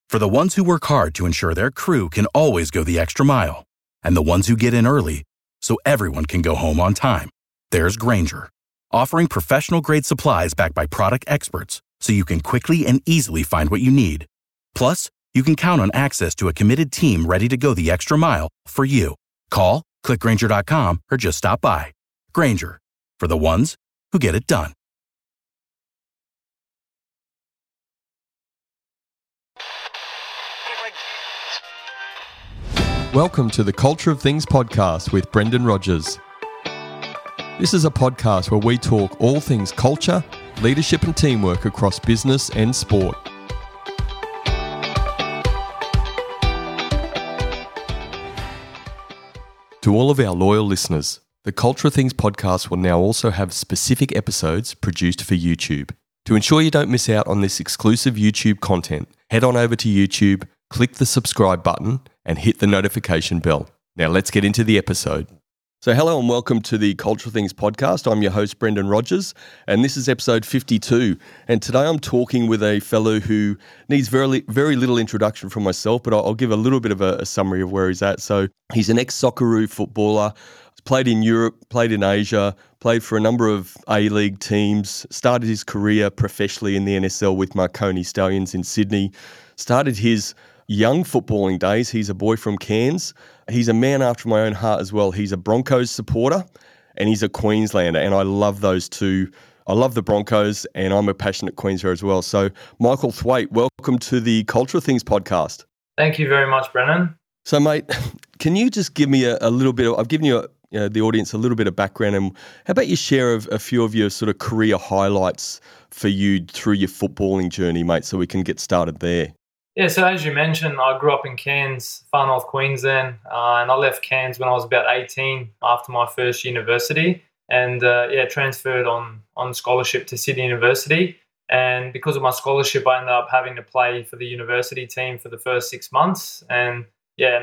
For the ones who work hard to ensure their crew can always go the extra mile, and the ones who get in early so everyone can go home on time, there's Grainger, offering professional-grade supplies backed by product experts so you can quickly and easily find what you need. Plus, you can count on access to a committed team ready to go the extra mile for you. Call, click Grainger.com, or just stop by. Grainger, for the ones who get it done. Welcome to the Culture of Things podcast with Brendan Rogers. This is a podcast where we talk all things culture, leadership and teamwork across business and sport. To all of our loyal listeners, the Culture of Things podcast will now also have specific episodes produced for YouTube. To ensure you don't miss out on this exclusive YouTube content, head on over to YouTube, click the subscribe button and hit the notification bell. Now let's get into the episode. So hello and welcome to the Cultural Things podcast. I'm your host, Brendan Rogers, and this is episode 52. And today I'm talking with a fellow who needs very little introduction from myself, but I'll give a little bit of a summary of where he's at. So he's an ex-Socceroo footballer, played in Europe, played in Asia, played for a number of A-League teams, started his career professionally in the NSL with Marconi Stallions in Sydney, started his young footballing days. He's a boy from Cairns. He's a man after my own heart as well. He's a Broncos supporter and he's a Queenslander, and I love those two. I love the Broncos and I'm a passionate Queenslander as well. So Michael Thwaite, welcome to the Cultural Things podcast. Thank you very much, Brennan. So mate, can you just give me a little bit of, I've given you the audience a little bit of background, and how about you share a few of your sort of career highlights for you through your footballing journey, mate, so we can get started there. Yeah, so as you mentioned, I grew up in Cairns, far north Queensland, and I left Cairns when I was about 18 after my first university, and transferred on scholarship to Sydney University. And because of my scholarship, I ended up having to play for the university team for the first 6 months. And an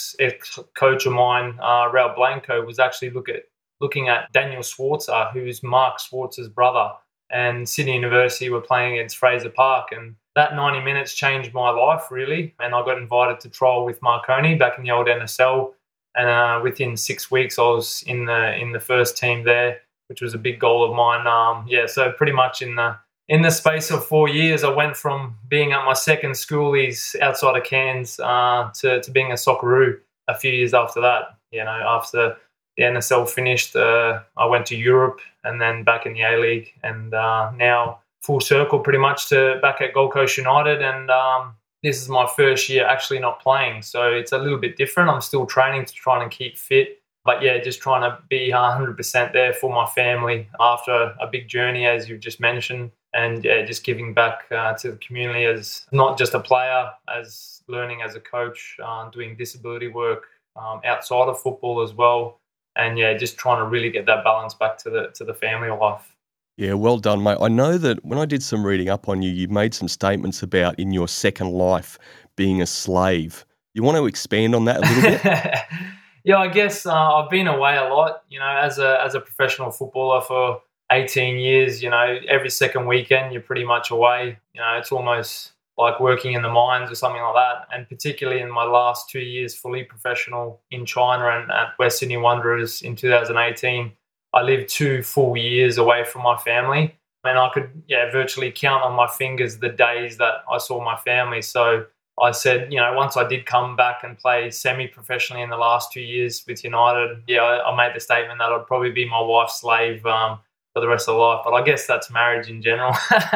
ex-coach of mine, Raul Blanco, was actually looking at Daniel Schwarzer, who's Mark Schwarzer's brother. And Sydney University were playing against Fraser Park, and that 90 minutes changed my life, really. And I got invited to trial with Marconi back in the old NSL, and within 6 weeks I was in the first team there, which was a big goal of mine. So pretty much in the space of 4 years, I went from being at my second schoolies outside of Cairns to being a Socceroo a few years after that. After the NSL finished, I went to Europe and then back in the A-League, and now full circle pretty much to back at Gold Coast United. And this is my first year actually not playing, so it's a little bit different. I'm still training to try and keep fit, but just trying to be 100% there for my family after a big journey, as you've just mentioned, and just giving back to the community as not just a player, as learning as a coach, doing disability work outside of football as well. And just trying to really get that balance back to the family life. Yeah, well done, mate. I know that when I did some reading up on you, you made some statements about in your second life being a slave. You want to expand on that a little bit? Yeah, I guess I've been away a lot, as a professional footballer for 18 years. Every second weekend you're pretty much away. It's almost like working in the mines or something like that. And particularly in my last 2 years fully professional in China and at West Sydney Wanderers in 2018, I lived 2 full years away from my family. And I could virtually count on my fingers the days that I saw my family. So I said, once I did come back and play semi-professionally in the last 2 years with United, I made the statement that I'd probably be my wife's slave for the rest of life. But I guess that's marriage in general.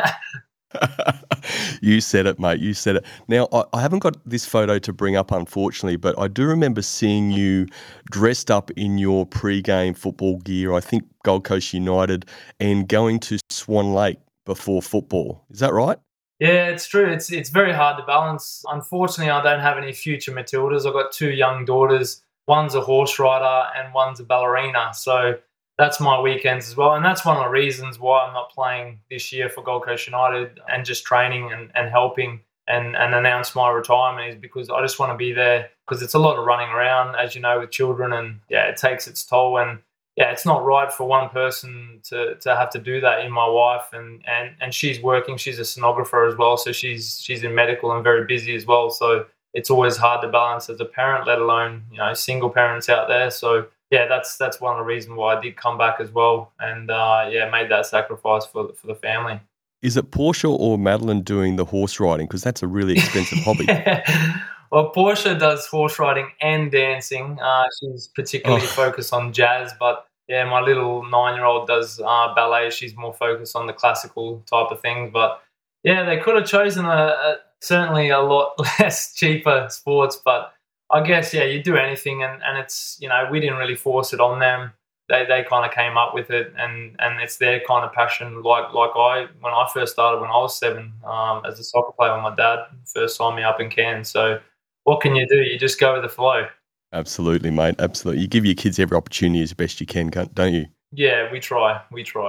You said it, mate. You said it. Now, I haven't got this photo to bring up, unfortunately, but I do remember seeing you dressed up in your pre-game football gear, I think Gold Coast United, and going to Swan Lake before football. Is that right? Yeah, it's true. It's very hard to balance. Unfortunately, I don't have any future Matildas. I've got 2 young daughters. One's a horse rider and one's a ballerina. So that's my weekends as well. And that's one of the reasons why I'm not playing this year for Gold Coast United and just training and helping and announce my retirement, is because I just want to be there, because it's a lot of running around, as you know, with children, and it takes its toll. And yeah, it's not right for one person to have to do that in my wife, and she's working. She's a sonographer as well, so she's in medical and very busy as well. So it's always hard to balance as a parent, let alone single parents out there. So yeah, that's one of the reasons why I did come back as well, and made that sacrifice for the family. Is it Portia or Madeline doing the horse riding? Because that's a really expensive hobby. Well, Portia does horse riding and dancing. She's particularly focused on jazz, but yeah, my little 9-year-old does ballet. She's more focused on the classical type of things. But yeah, they could have chosen certainly a lot less cheaper sports. But I guess, yeah, you do anything, and it's, we didn't really force it on them. They kind of came up with it, and it's their kind of passion. Like when I first started when I was 7, as a soccer player, when my dad first signed me up in Cairns. So what can you do? You just go with the flow. Absolutely, mate. Absolutely. You give your kids every opportunity as best you can, don't you? Yeah, we try.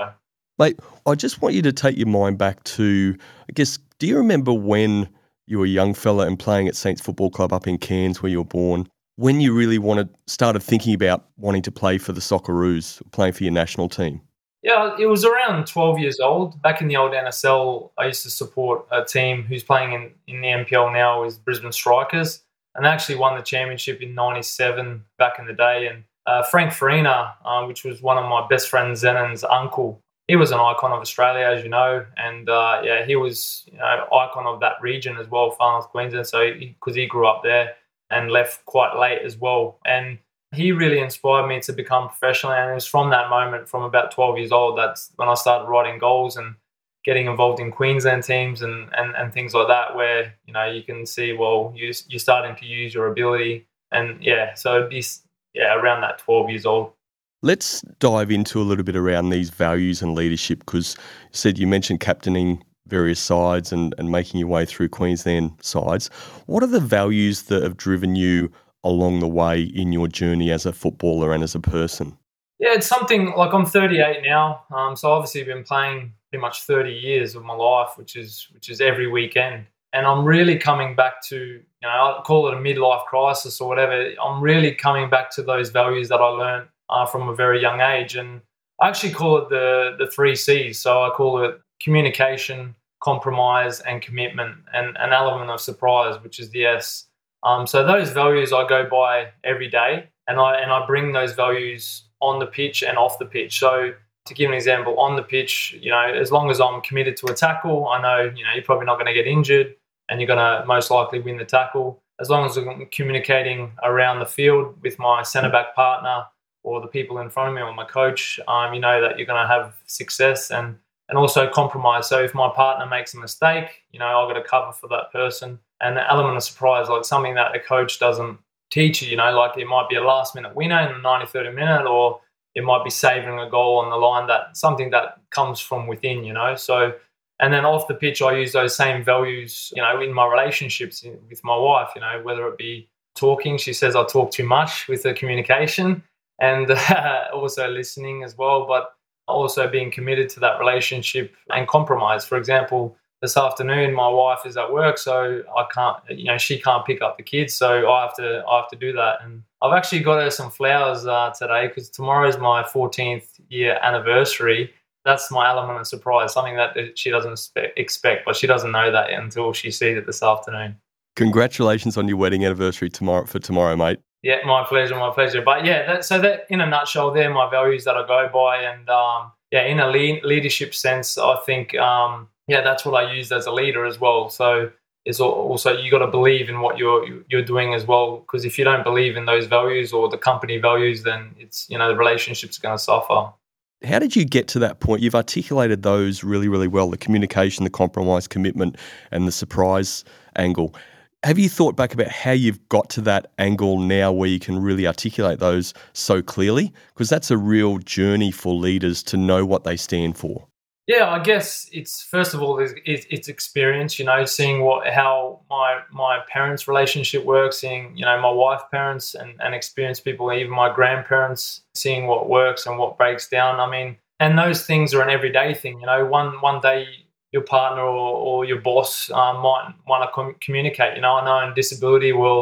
Mate, I just want you to take your mind back to, I guess, do you remember when you were a young fella and playing at Saints Football Club up in Cairns where you were born, when you really started thinking about wanting to play for the Socceroos, playing for your national team? Yeah, it was around 12 years old. Back in the old NSL, I used to support a team who's playing in the NPL now, is Brisbane Strikers, and they actually won the championship in '97 back in the day. And Frank Farina, which was one of my best friend Zenon's uncle, he was an icon of Australia, as you know, and he was icon of that region as well, Far North Queensland. So because he grew up there and left quite late as well, and he really inspired me to become professional. And it was from that moment, from about 12 years old, that's when I started writing goals and getting involved in Queensland teams and things like that, where you can see, well, you're starting to use your ability. And so it'd be around that 12 years old. Let's dive into a little bit around these values and leadership, because you mentioned captaining various sides and making your way through Queensland sides. What are the values that have driven you along the way in your journey as a footballer and as a person? Yeah, it's something like, I'm 38 now, so obviously I've been playing pretty much 30 years of my life, which is every weekend. And I'm really coming back to, I call it a midlife crisis or whatever. I'm really coming back to those values that I learned from a very young age. And I actually call it the 3 C's. So I call it communication, compromise, and commitment, and an element of surprise, which is the S. So those values I go by every day, and I bring those values on the pitch and off the pitch. So to give an example, on the pitch, as long as I'm committed to a tackle, I know, you're probably not going to get injured and you're going to most likely win the tackle. As long as I'm communicating around the field with my centre-back partner or the people in front of me or my coach, you know that you're going to have success, and also compromise. So if my partner makes a mistake, I've got to cover for that person. And the element of surprise, like something that a coach doesn't teach you, like it might be a last-minute winner in the 93rd minute, or it might be saving a goal on the line, that something that comes from within, So, and then off the pitch, I use those same values, in my relationships with my wife, whether it be talking. She says I talk too much with the communication, and also listening as well, but also being committed to that relationship and compromise. For example, this afternoon, my wife is at work, so I can't, she can't pick up the kids, so I have to do that. And I've actually got her some flowers today, because tomorrow is my 14th year anniversary. That's my element of surprise, something that she doesn't expect, but she doesn't know that until she sees it this afternoon. Congratulations on your wedding anniversary tomorrow, mate. Yeah, my pleasure. But that in a nutshell, they're my values that I go by, and in a leadership sense, I think that's what I use as a leader as well. So it's also, you got to believe in what you're doing as well, because if you don't believe in those values or the company values, then it's the relationship's going to suffer. How did you get to that point? You've articulated those really, really well: the communication, the compromise, commitment, and the surprise angle. Have you thought back about how you've got to that angle now where you can really articulate those so clearly? Because that's a real journey for leaders to know what they stand for. Yeah, I guess it's, first of all, it's experience, seeing how my parents' relationship works, seeing, my wife's parents and experienced people, even my grandparents, seeing what works and what breaks down. I mean, and those things are an everyday thing. One day your partner or your boss might want to communicate. I know in disability world,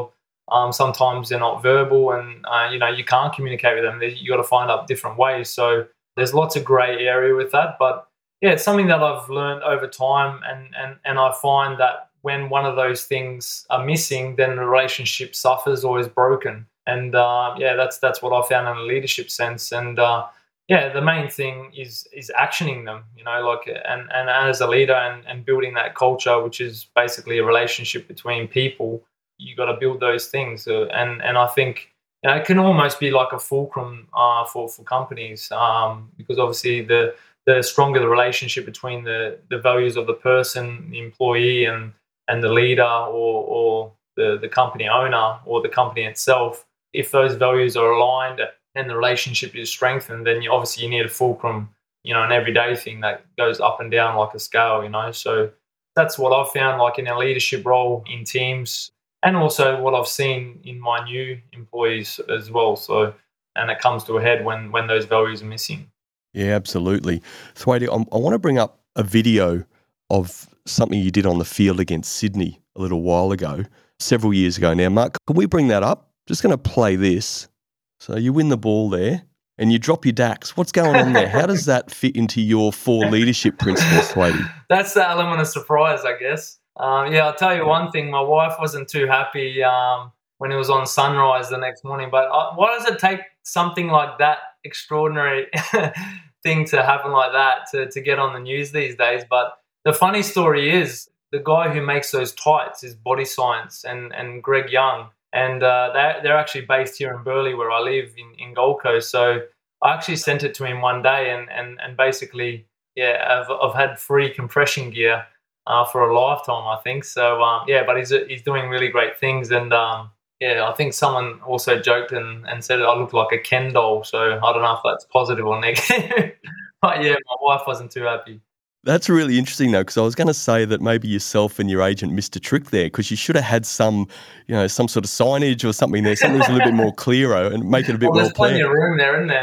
Sometimes they're not verbal, and you can't communicate with them. You got to find up different ways. So there's lots of grey area with that, but yeah, it's something that I've learned over time, and I find that when one of those things are missing, then the relationship suffers or is broken. And that's what I found in a leadership sense. And the main thing is actioning them, and as a leader and building that culture, which is basically a relationship between people. You got to build those things, and I think it can almost be like a fulcrum for companies, because obviously the stronger the relationship between the values of the person, the employee, and the leader, or the company owner, or the company itself. If those values are aligned and the relationship is strengthened, then you need a fulcrum, an everyday thing that goes up and down like a scale, So that's what I've found, like in a leadership role in teams, and also what I've seen in my new employees as well. So, and it comes to a head when those values are missing. Yeah, absolutely. Thwaitea, I want to bring up a video of something you did on the field against Sydney a little while ago, several years ago now. Mark, can we bring that up? Just going to play this. So you win the ball there and you drop your DAX. What's going on there? How does that fit into your 4 leadership principles, Thwaitea? That's the element of surprise, I guess. I'll tell you one thing. My wife wasn't too happy when it was on Sunrise the next morning. But why does it take something like that extraordinary thing to happen like that to get on the news these days? But the funny story is the guy who makes those tights is Body Science and Greg Young. And they're actually based here in Burleigh, where I live in Gold Coast. So I actually sent it to him one day, and basically, I've had free compression gear for a lifetime, I think. So but he's doing really great things, and I think someone also joked and said I look like a Ken doll. So I don't know if that's positive or negative. But yeah, my wife wasn't too happy. That's really interesting, though, because I was going to say that maybe yourself and your agent missed a trick there, because you should have had some sort of signage or something there, something that's a little bit more clearer and make it a bit more planned. There's plenty of room there, isn't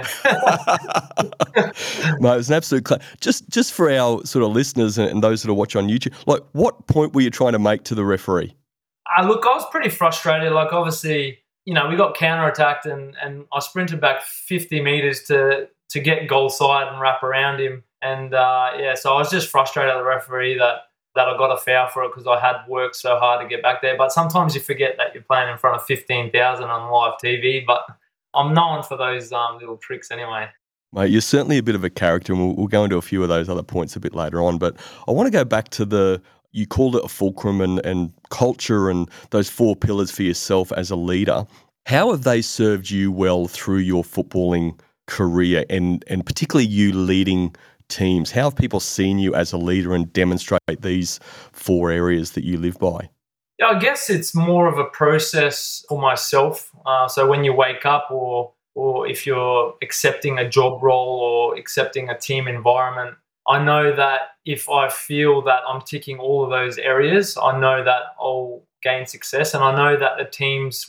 there? No, it's an absolute just for our sort of listeners and those that are watching on YouTube, like, what point were you trying to make to the referee? Look, I was pretty frustrated. Like, obviously, we got counter-attacked and I sprinted back 50 metres to get goal side and wrap around him. And, so I was just frustrated at the referee that I got a foul for it, because I had worked so hard to get back there. But sometimes you forget that you're playing in front of 15,000 on live TV. But I'm known for those little tricks anyway. Mate, you're certainly a bit of a character, and we'll go into a few of those other points a bit later on. But I want to go back to you called it a fulcrum and culture and those 4 pillars for yourself as a leader. How have they served you well through your footballing career, and particularly you leading teams? How have people seen you as a leader and demonstrate these 4 areas that you live by? Yeah, I guess it's more of a process for myself. So when you wake up, or if you're accepting a job role or accepting a team environment, I know that if I feel that I'm ticking all of those areas, I know that I'll gain success. And I know that the teams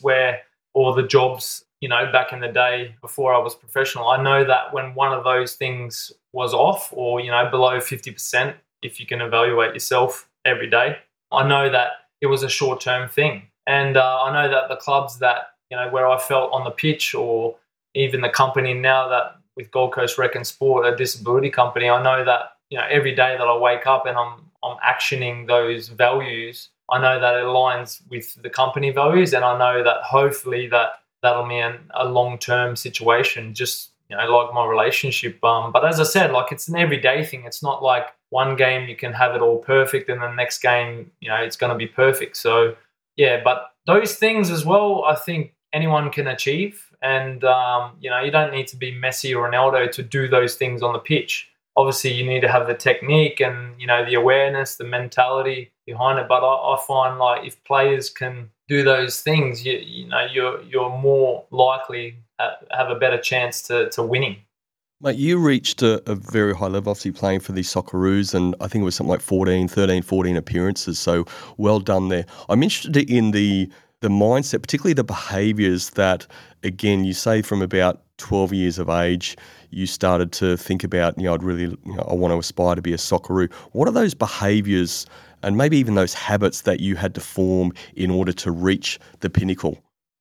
or the jobs, back in the day before I was professional, I know that when one of those things was off, or, below 50%, if you can evaluate yourself every day, I know that it was a short-term thing. And I know that the clubs that, where I felt on the pitch, or even the company now that with Gold Coast Rec and Sport, a disability company, I know that, every day that I wake up and I'm actioning those values, I know that it aligns with the company values, and I know that hopefully that'll be a long-term situation, just, like my relationship. But as I said, like, it's an everyday thing. It's not like one game you can have it all perfect and the next game, it's going to be perfect. So, but those things as well, I think anyone can achieve. And, you don't need to be Messi or Ronaldo to do those things on the pitch. Obviously, you need to have the technique and, the awareness, the mentality behind it. But I find, like, if players can do those things, you're more likely have a better chance to winning. Mate, you reached a very high level, obviously playing for the Socceroos, and I think it was something like 14 appearances, so well done there. I'm interested in the mindset, particularly the behaviours that, again, you say from about 12 years of age, you started to think about, I want to aspire to be a Socceroo. What are those behaviours and maybe even those habits that you had to form in order to reach the pinnacle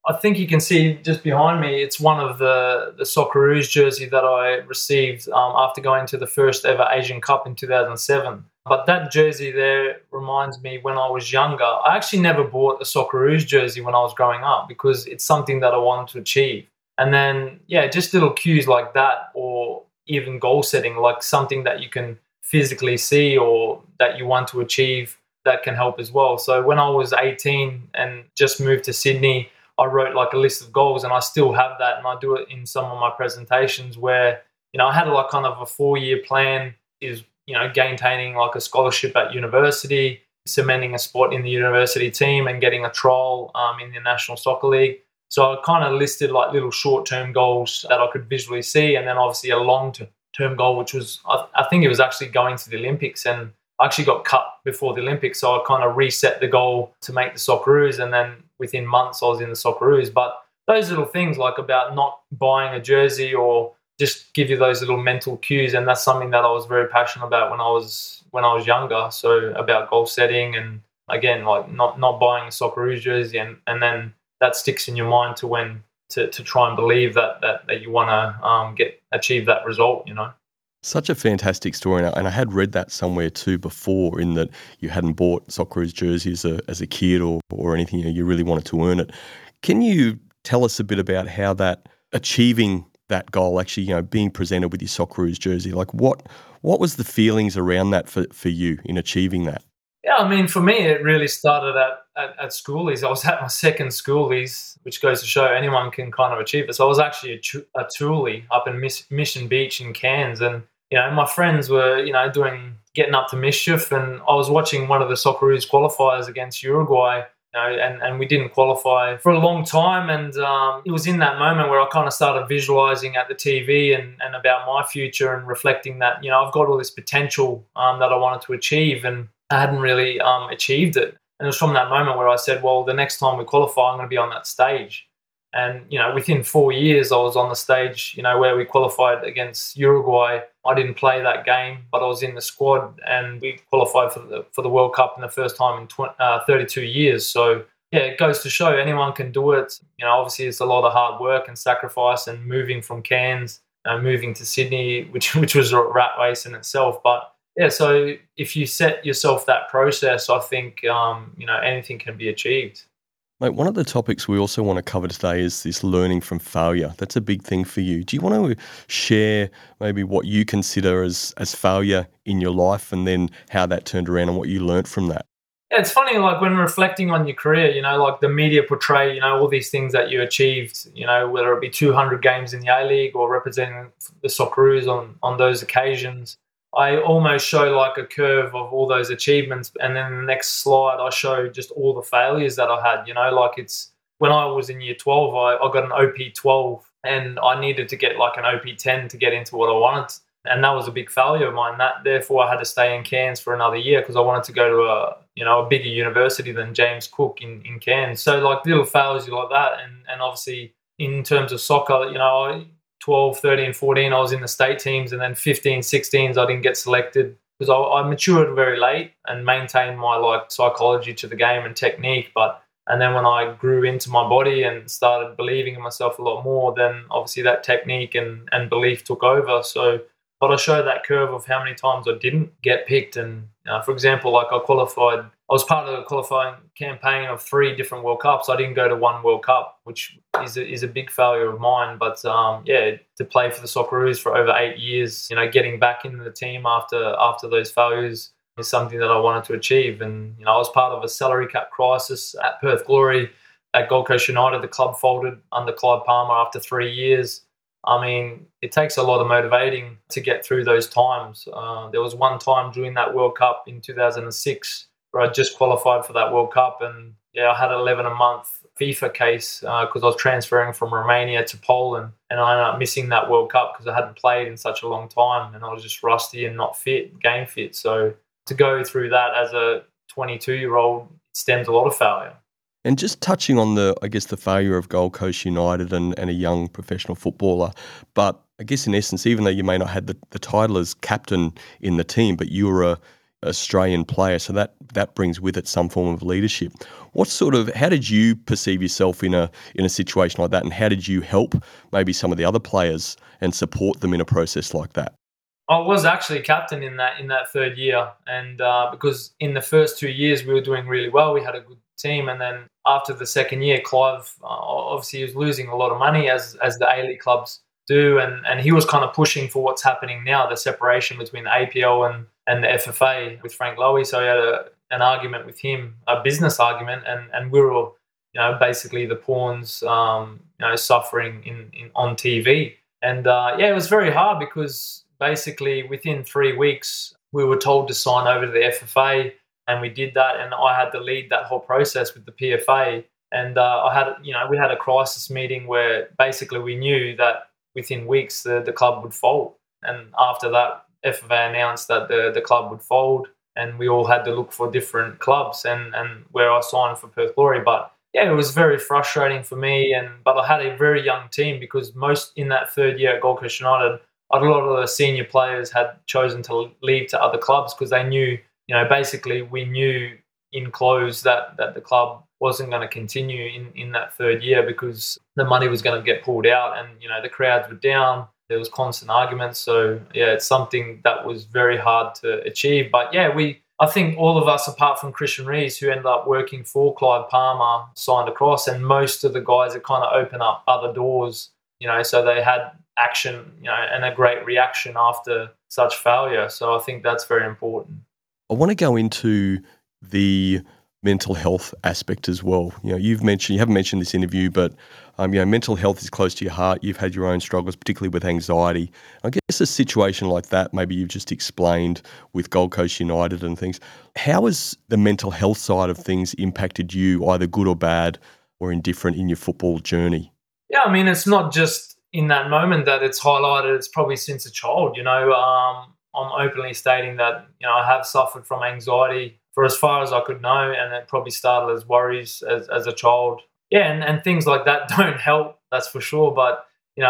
I think you can see just behind me, it's one of the Socceroos jersey that I received after going to the first ever Asian Cup in 2007. But that jersey there reminds me when I was younger. I actually never bought a Socceroos jersey when I was growing up because it's something that I wanted to achieve. And then, yeah, just little cues like that, or even goal setting, like something that you can physically see or that you want to achieve, that can help as well. So when I was 18 and just moved to Sydney, I wrote like a list of goals, and I still have that, and I do it in some of my presentations where, I had like kind of a 4-year plan, is, gaining like a scholarship at university, cementing a spot in the university team, and getting a trial in the National Soccer League. So I kind of listed like little short-term goals that I could visually see, and then obviously a long-term goal, which was, I think it was actually going to the Olympics, and I actually got cut before the Olympics, so I kind of reset the goal to make the Socceroos, and then within months I was in the Socceroos. But those little things, like about not buying a jersey, or just give you those little mental cues, and that's something that I was very passionate about when I was younger. So about goal setting, and again, like not buying a Socceroos jersey, and then that sticks in your mind to when to try and believe that you want to achieve that result. Such a fantastic story, and I had read that somewhere too before, in that you hadn't bought Socceroos jerseys as a kid or anything. You really wanted to earn it. Can you tell us a bit about how that achieving that goal, actually, being presented with your Socceroos jersey, like what was the feelings around that for you in achieving that? Yeah, I mean, for me, it really started at schoolies. I was at my second schoolies, which goes to show anyone can kind of achieve it. So I was actually a toolie up in Mission Beach in Cairns, and my friends were getting up to mischief, and I was watching one of the Socceroos qualifiers against Uruguay, and we didn't qualify for a long time, and it was in that moment where I kind of started visualizing at the TV and about my future, and reflecting that I've got all this potential that I wanted to achieve, and I hadn't really achieved it. And it was from that moment where I said, well, the next time we qualify, I'm going to be on that stage. And, within 4 years, I was on the stage, where we qualified against Uruguay. I didn't play that game, but I was in the squad, and we qualified for the World Cup in the first time in 32 years. So, yeah, it goes to show anyone can do it. Obviously it's a lot of hard work and sacrifice, and moving from Cairns, moving to Sydney, which was a rat race in itself. But yeah, so if you set yourself that process, I think, anything can be achieved. Mate, one of the topics we also want to cover today is this learning from failure. That's a big thing for you. Do you want to share maybe what you consider as failure in your life, and then how that turned around and what you learned from that? Yeah, it's funny, like when reflecting on your career, like the media portray, all these things that you achieved, whether it be 200 games in the A-League or representing the Socceroos on those occasions. I almost show like a curve of all those achievements, and then the next slide I show just all the failures that I had. Like it's when I was in year 12, I got an OP 12, and I needed to get like an OP 10 to get into what I wanted, and that was a big failure of mine. Therefore I had to stay in Cairns for another year because I wanted to go to a bigger university than James Cook in Cairns. So like little failures like that, and obviously in terms of soccer, 12, 13, 14, I was in the state teams, and then 15, 16s, I didn't get selected because I matured very late and maintained my like psychology to the game and technique. And then when I grew into my body and started believing in myself a lot more, then obviously that technique and belief took over. So, but I showed that curve of how many times I didn't get picked. And for example, like I was part of the qualifying campaign of 3 different World Cups. I didn't go to one World Cup, which is a big failure of mine. But to play for the Socceroos for over 8 years, getting back into the team after those failures is something that I wanted to achieve. And I was part of a salary cap crisis at Perth Glory. At Gold Coast United, the club folded under Clive Palmer after 3 years. I mean, it takes a lot of motivating to get through those times. There was one time during that World Cup in 2006 where I just qualified for that World Cup, and I had 11-month FIFA case because I was transferring from Romania to Poland, and I ended up missing that World Cup because I hadn't played in such a long time, and I was just rusty and not game fit. So to go through that as a 22-year-old stems a lot of failure. And just touching on the failure of Gold Coast United and a young professional footballer, but I guess in essence, even though you may not have the title as captain in the team, but you were Australian player, so that brings with it some form of leadership. How did you perceive yourself in a situation like that, and how did you help maybe some of the other players and support them in a process like that? I was actually captain in that third year, and because in the first 2 years we were doing really well, we had a good team, and then after the second year, Clive obviously he was losing a lot of money as the A-League clubs do, and he was kind of pushing for what's happening now, the separation between the APL and the FFA with Frank Lowy. So he had an argument with him, a business argument, and we were, basically the pawns, suffering in on TV, and it was very hard because basically within 3 weeks we were told to sign over to the FFA, and we did that, and I had to lead that whole process with the PFA, and we had a crisis meeting where basically we knew that within weeks the club would fold, and after that FFA announced that the club would fold, and we all had to look for different clubs, and where I signed for Perth Glory. But yeah, it was very frustrating for me, but I had a very young team because most in that third year at Gold Coast United, a lot of the senior players had chosen to leave to other clubs because they knew, basically we knew in close that the club wasn't going to continue in that third year because the money was going to get pulled out, and the crowds were down. There was constant arguments. So yeah, it's something that was very hard to achieve. But yeah, I think all of us, apart from Christian Rees, who ended up working for Clive Palmer, signed across, and most of the guys that kind of opened up other doors, so they had action, and a great reaction after such failure. So I think that's very important. I want to go into the mental health aspect as well. You haven't mentioned this interview, but mental health is close to your heart. You've had your own struggles, particularly with anxiety. I guess a situation like that, maybe you've just explained with Gold Coast United and things. How has the mental health side of things impacted you, either good or bad or indifferent, in your football journey? Yeah, I mean, it's not just in that moment that it's highlighted. It's probably since a child. I'm openly stating that I have suffered from anxiety for as far as I could know, and it probably started as worries as a child. Yeah, and things like that don't help, that's for sure. But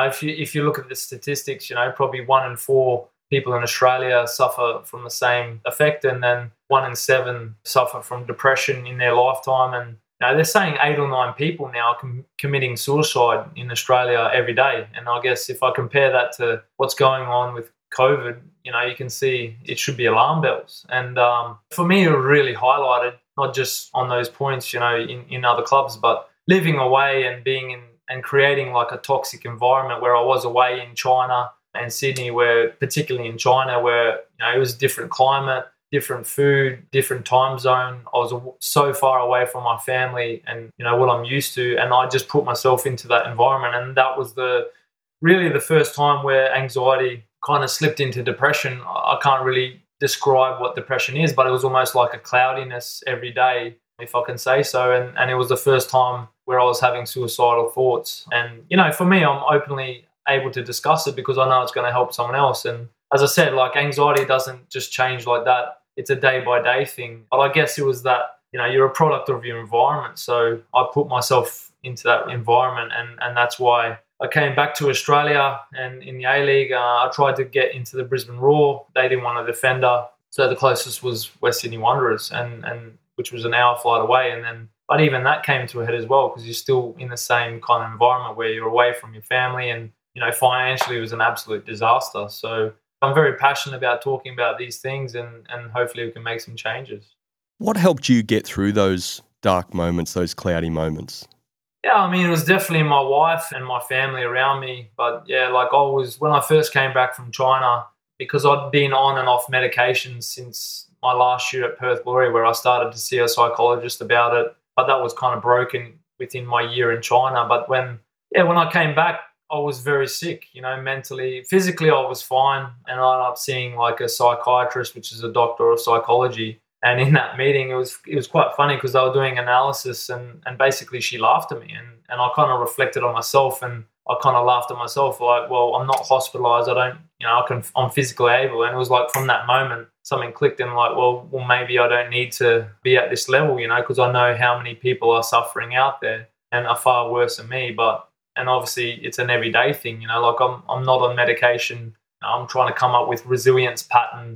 if you look at the statistics, probably 1 in 4 people in Australia suffer from the same effect, and then 1 in 7 suffer from depression in their lifetime. And they're saying 8 or 9 people now committing suicide in Australia every day. And I guess if I compare that to what's going on with COVID, you can see it should be alarm bells. And for me, it really highlighted, not just on those points, in other clubs, but living away and being and creating like a toxic environment where I was away in China and Sydney, where particularly in China, where, it was a different climate, different food, different time zone. I was so far away from my family and, what I'm used to. And I just put myself into that environment. And that was really the first time where anxiety kind of slipped into depression. I can't really describe what depression is, but it was almost like a cloudiness every day, if I can say so. And it was the first time where I was having suicidal thoughts. And, for me, I'm openly able to discuss it because I know it's going to help someone else. And as I said, like, anxiety doesn't just change like that. It's a day-by-day thing. But I guess it was that, you're a product of your environment. So I put myself into that environment, and that's why I came back to Australia, and in the A-League, I tried to get into the Brisbane Roar. They didn't want a defender, so the closest was West Sydney Wanderers, and which was an hour flight away. But even that came to a head as well because you're still in the same kind of environment where you're away from your family, and financially it was an absolute disaster. So I'm very passionate about talking about these things, and hopefully we can make some changes. What helped you get through those dark moments, those cloudy moments? Yeah, I mean, it was definitely my wife and my family around me. But yeah, when I first came back from China, because I'd been on and off medications since my last year at Perth Glory, where I started to see a psychologist about it. But that was kind of broken within my year in China. But when I came back, I was very sick, mentally. Physically, I was fine. And I ended up seeing like a psychiatrist, which is a doctor of psychology. And in that meeting, it was quite funny because they were doing analysis, and basically she laughed at me, and I kind of reflected on myself, and I kind of laughed at myself like, well, I'm not hospitalized. I don't, I'm physically able. And it was like from that moment, something clicked, and like, well, maybe I don't need to be at this level, because I know how many people are suffering out there and are far worse than me. And obviously it's an everyday thing, like I'm not on medication. I'm trying to come up with resilience patterns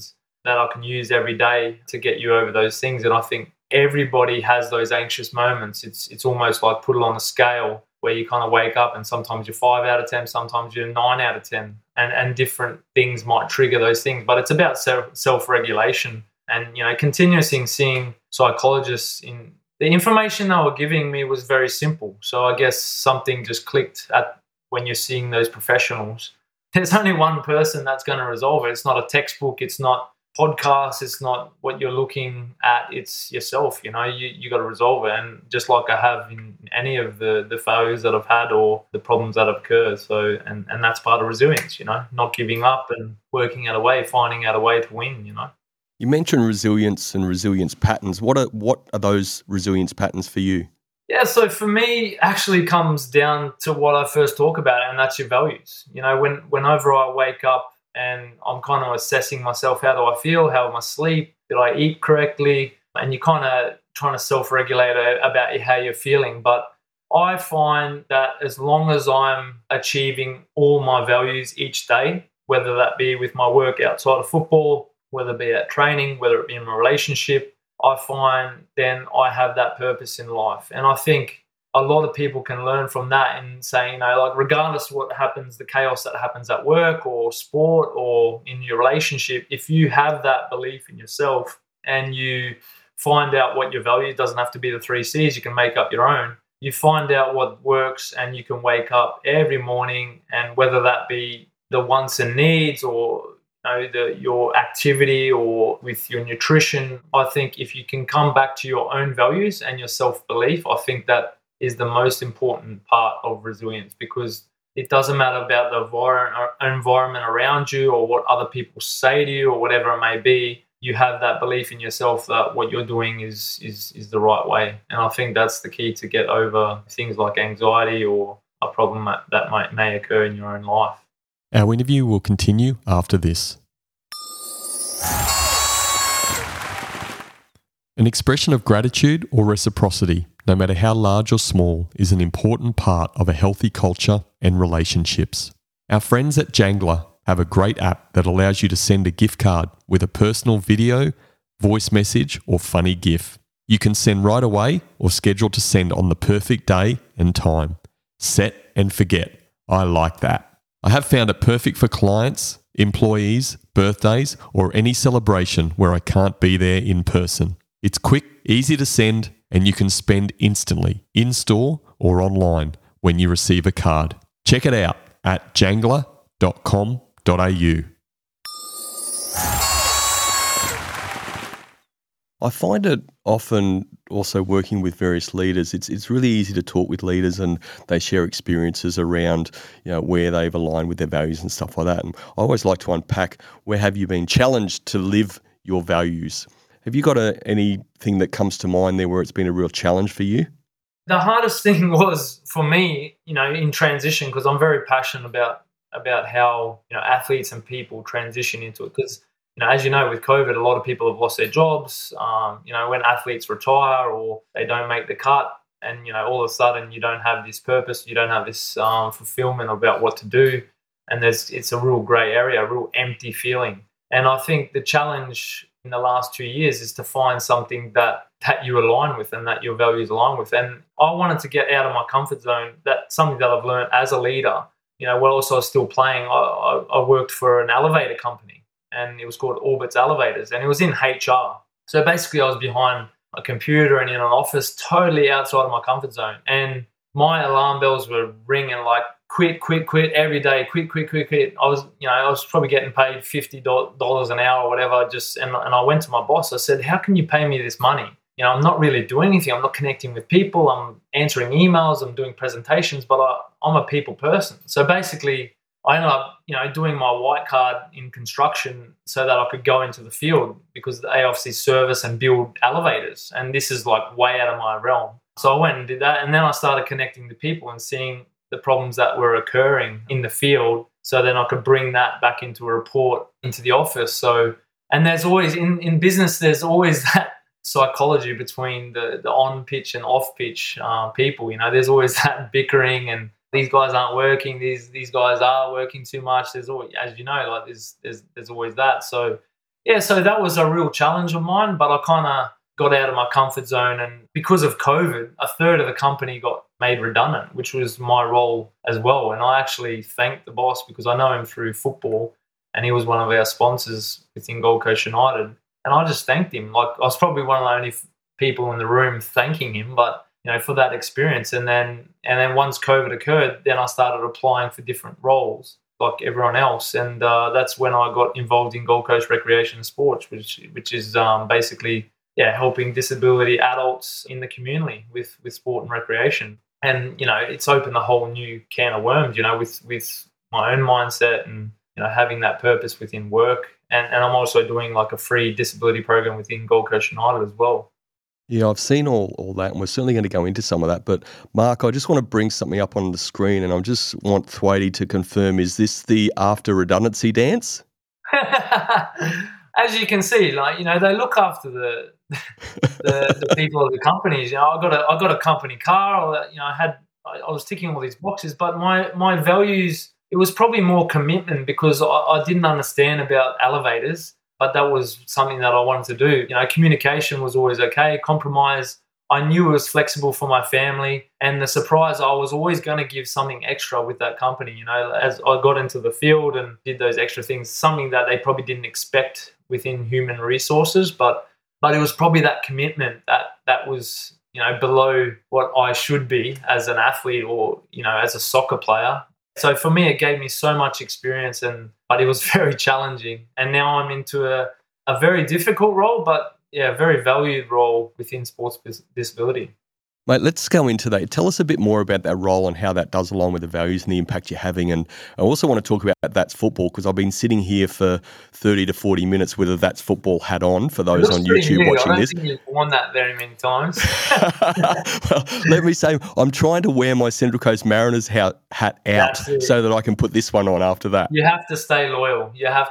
that I can use every day to get you over those things. And I think everybody has those anxious moments. It's almost like put it on a scale where you kind of wake up and sometimes you're 5 out of 10, sometimes you're 9 out of 10, and different things might trigger those things. But it's about self-regulation and, continuously seeing psychologists. In the information they were giving me was very simple. So I guess something just clicked when you're seeing those professionals. There's only one person that's going to resolve it. It's not a textbook. It's not podcast. It's not what you're looking at. It's yourself. You got to resolve it. And just like I have in any of the failures that I've had or the problems that have occurred. So, and that's part of resilience, not giving up and working out a way, finding out a way to win, You mentioned resilience and resilience patterns. What are those resilience patterns for you? Yeah, so for me, actually comes down to what I first talk about, and that's your values. Whenever I wake up and I'm kind of assessing myself, how do I feel? How am I sleep? Did I eat correctly? And you're kind of trying to self-regulate about how you're feeling. But I find that as long as I'm achieving all my values each day, whether that be with my work outside of football, whether it be at training, whether it be in a relationship, I find then I have that purpose in life. And I think a lot of people can learn from that and say, regardless of what happens, the chaos that happens at work or sport or in your relationship, if you have that belief in yourself and you find out what your value, doesn't have to be the 3 C's, you can make up your own. You find out what works and you can wake up every morning, and whether that be the wants and needs or your activity or with your nutrition, I think if you can come back to your own values and your self-belief, I think that is the most important part of resilience, because it doesn't matter about the environment around you or what other people say to you or whatever it may be. You have that belief in yourself that what you're doing is the right way. And I think that's the key to get over things like anxiety or a problem that may occur in your own life. Our interview will continue after this. An expression of gratitude or reciprocity, no matter how large or small, is an important part of a healthy culture and relationships. Our friends at Jangler have a great app that allows you to send a gift card with a personal video, voice message, or funny GIF. You can send right away or schedule to send on the perfect day and time. Set and forget. I like that. I have found it perfect for clients, employees, birthdays, or any celebration where I can't be there in person. It's quick, easy to send, and you can spend instantly, in-store or online, when you receive a card. Check it out at jangler.com.au. I find it often also working with various leaders, it's really easy to talk with leaders and they share experiences around where they've aligned with their values and stuff like that. And I always like to unpack, where have you been challenged to live your values? Have you got anything that comes to mind there where it's been a real challenge for you? The hardest thing was for me, in transition, because I'm very passionate about how athletes and people transition into it. Because as you know, with COVID, a lot of people have lost their jobs. When athletes retire or they don't make the cut, and all of a sudden you don't have this purpose, you don't have this fulfillment about what to do, and it's a real grey area, a real empty feeling. And I think the challenge in the last 2 years is to find something that you align with and that your values align with. And I wanted to get out of my comfort zone. That's something that I've learned as a leader. Whilst I was still playing, I worked for an elevator company, and it was called Orbitz Elevators, and it was in HR. So basically I was behind a computer and in an office, totally outside of my comfort zone. And my alarm bells were ringing like, quit every day, quit. I was probably getting paid $50 an hour or whatever. And I went to my boss. I said, how can you pay me this money? I'm not really doing anything. I'm not connecting with people. I'm answering emails. I'm doing presentations, but I'm a people person. So basically I ended up, doing my white card in construction so that I could go into the field, because they obviously service and build elevators. And this is like way out of my realm. So I went and did that. And then I started connecting with people and seeing the problems that were occurring in the field, so then I could bring that back into a report into the office. So, and there's always in business, there's always that psychology between the on pitch and off pitch people. There's always that bickering, and these guys aren't working, these guys are working too much. There's always, as you know, like there's always that. So Yeah, so that was a real challenge of mine, but I kind of got out of my comfort zone. And because of COVID, a third of the company got made redundant, which was my role as well. And I actually thanked the boss because I know him through football and he was one of our sponsors within Gold Coast United. And I just thanked him. Like, I was probably one of the only people in the room thanking him, but for that experience. And then once COVID occurred, then I started applying for different roles like everyone else. And that's when I got involved in Gold Coast Recreation and Sports, which is basically helping disability adults in the community with sport and recreation. And, it's opened a whole new can of worms, with my own mindset and, having that purpose within work. And I'm also doing like a free disability program within Gold Coast United as well. Yeah, I've seen all that, and we're certainly going to go into some of that. But Mark, I just want to bring something up on the screen, and I just want Thwaitie to confirm, is this the after redundancy dance? As you can see, they look after the people of the companies. I got a company car. I was ticking all these boxes, but my values, it was probably more commitment because I didn't understand about elevators, but that was something that I wanted to do. Communication was always okay. Compromise, I knew it was flexible for my family, and the surprise, I was always going to give something extra with that company. As I got into the field and did those extra things, something that they probably didn't expect within human resources, but it was probably that commitment that was below what I should be as an athlete or as a soccer player. So for me, it gave me so much experience, but it was very challenging. And now I'm into a very difficult role, but very valued role within sports disability. Mate, let's go into that. Tell us a bit more about that role and how that does along with the values and the impact you're having. And I also want to talk about That's Football, because I've been sitting here for 30 to 40 minutes with a That's Football hat on for those on YouTube watching this. I don't think you've worn that very many times. Well, let me say, I'm trying to wear my Central Coast Mariners hat out so that I can put this one on after that. You have to stay loyal.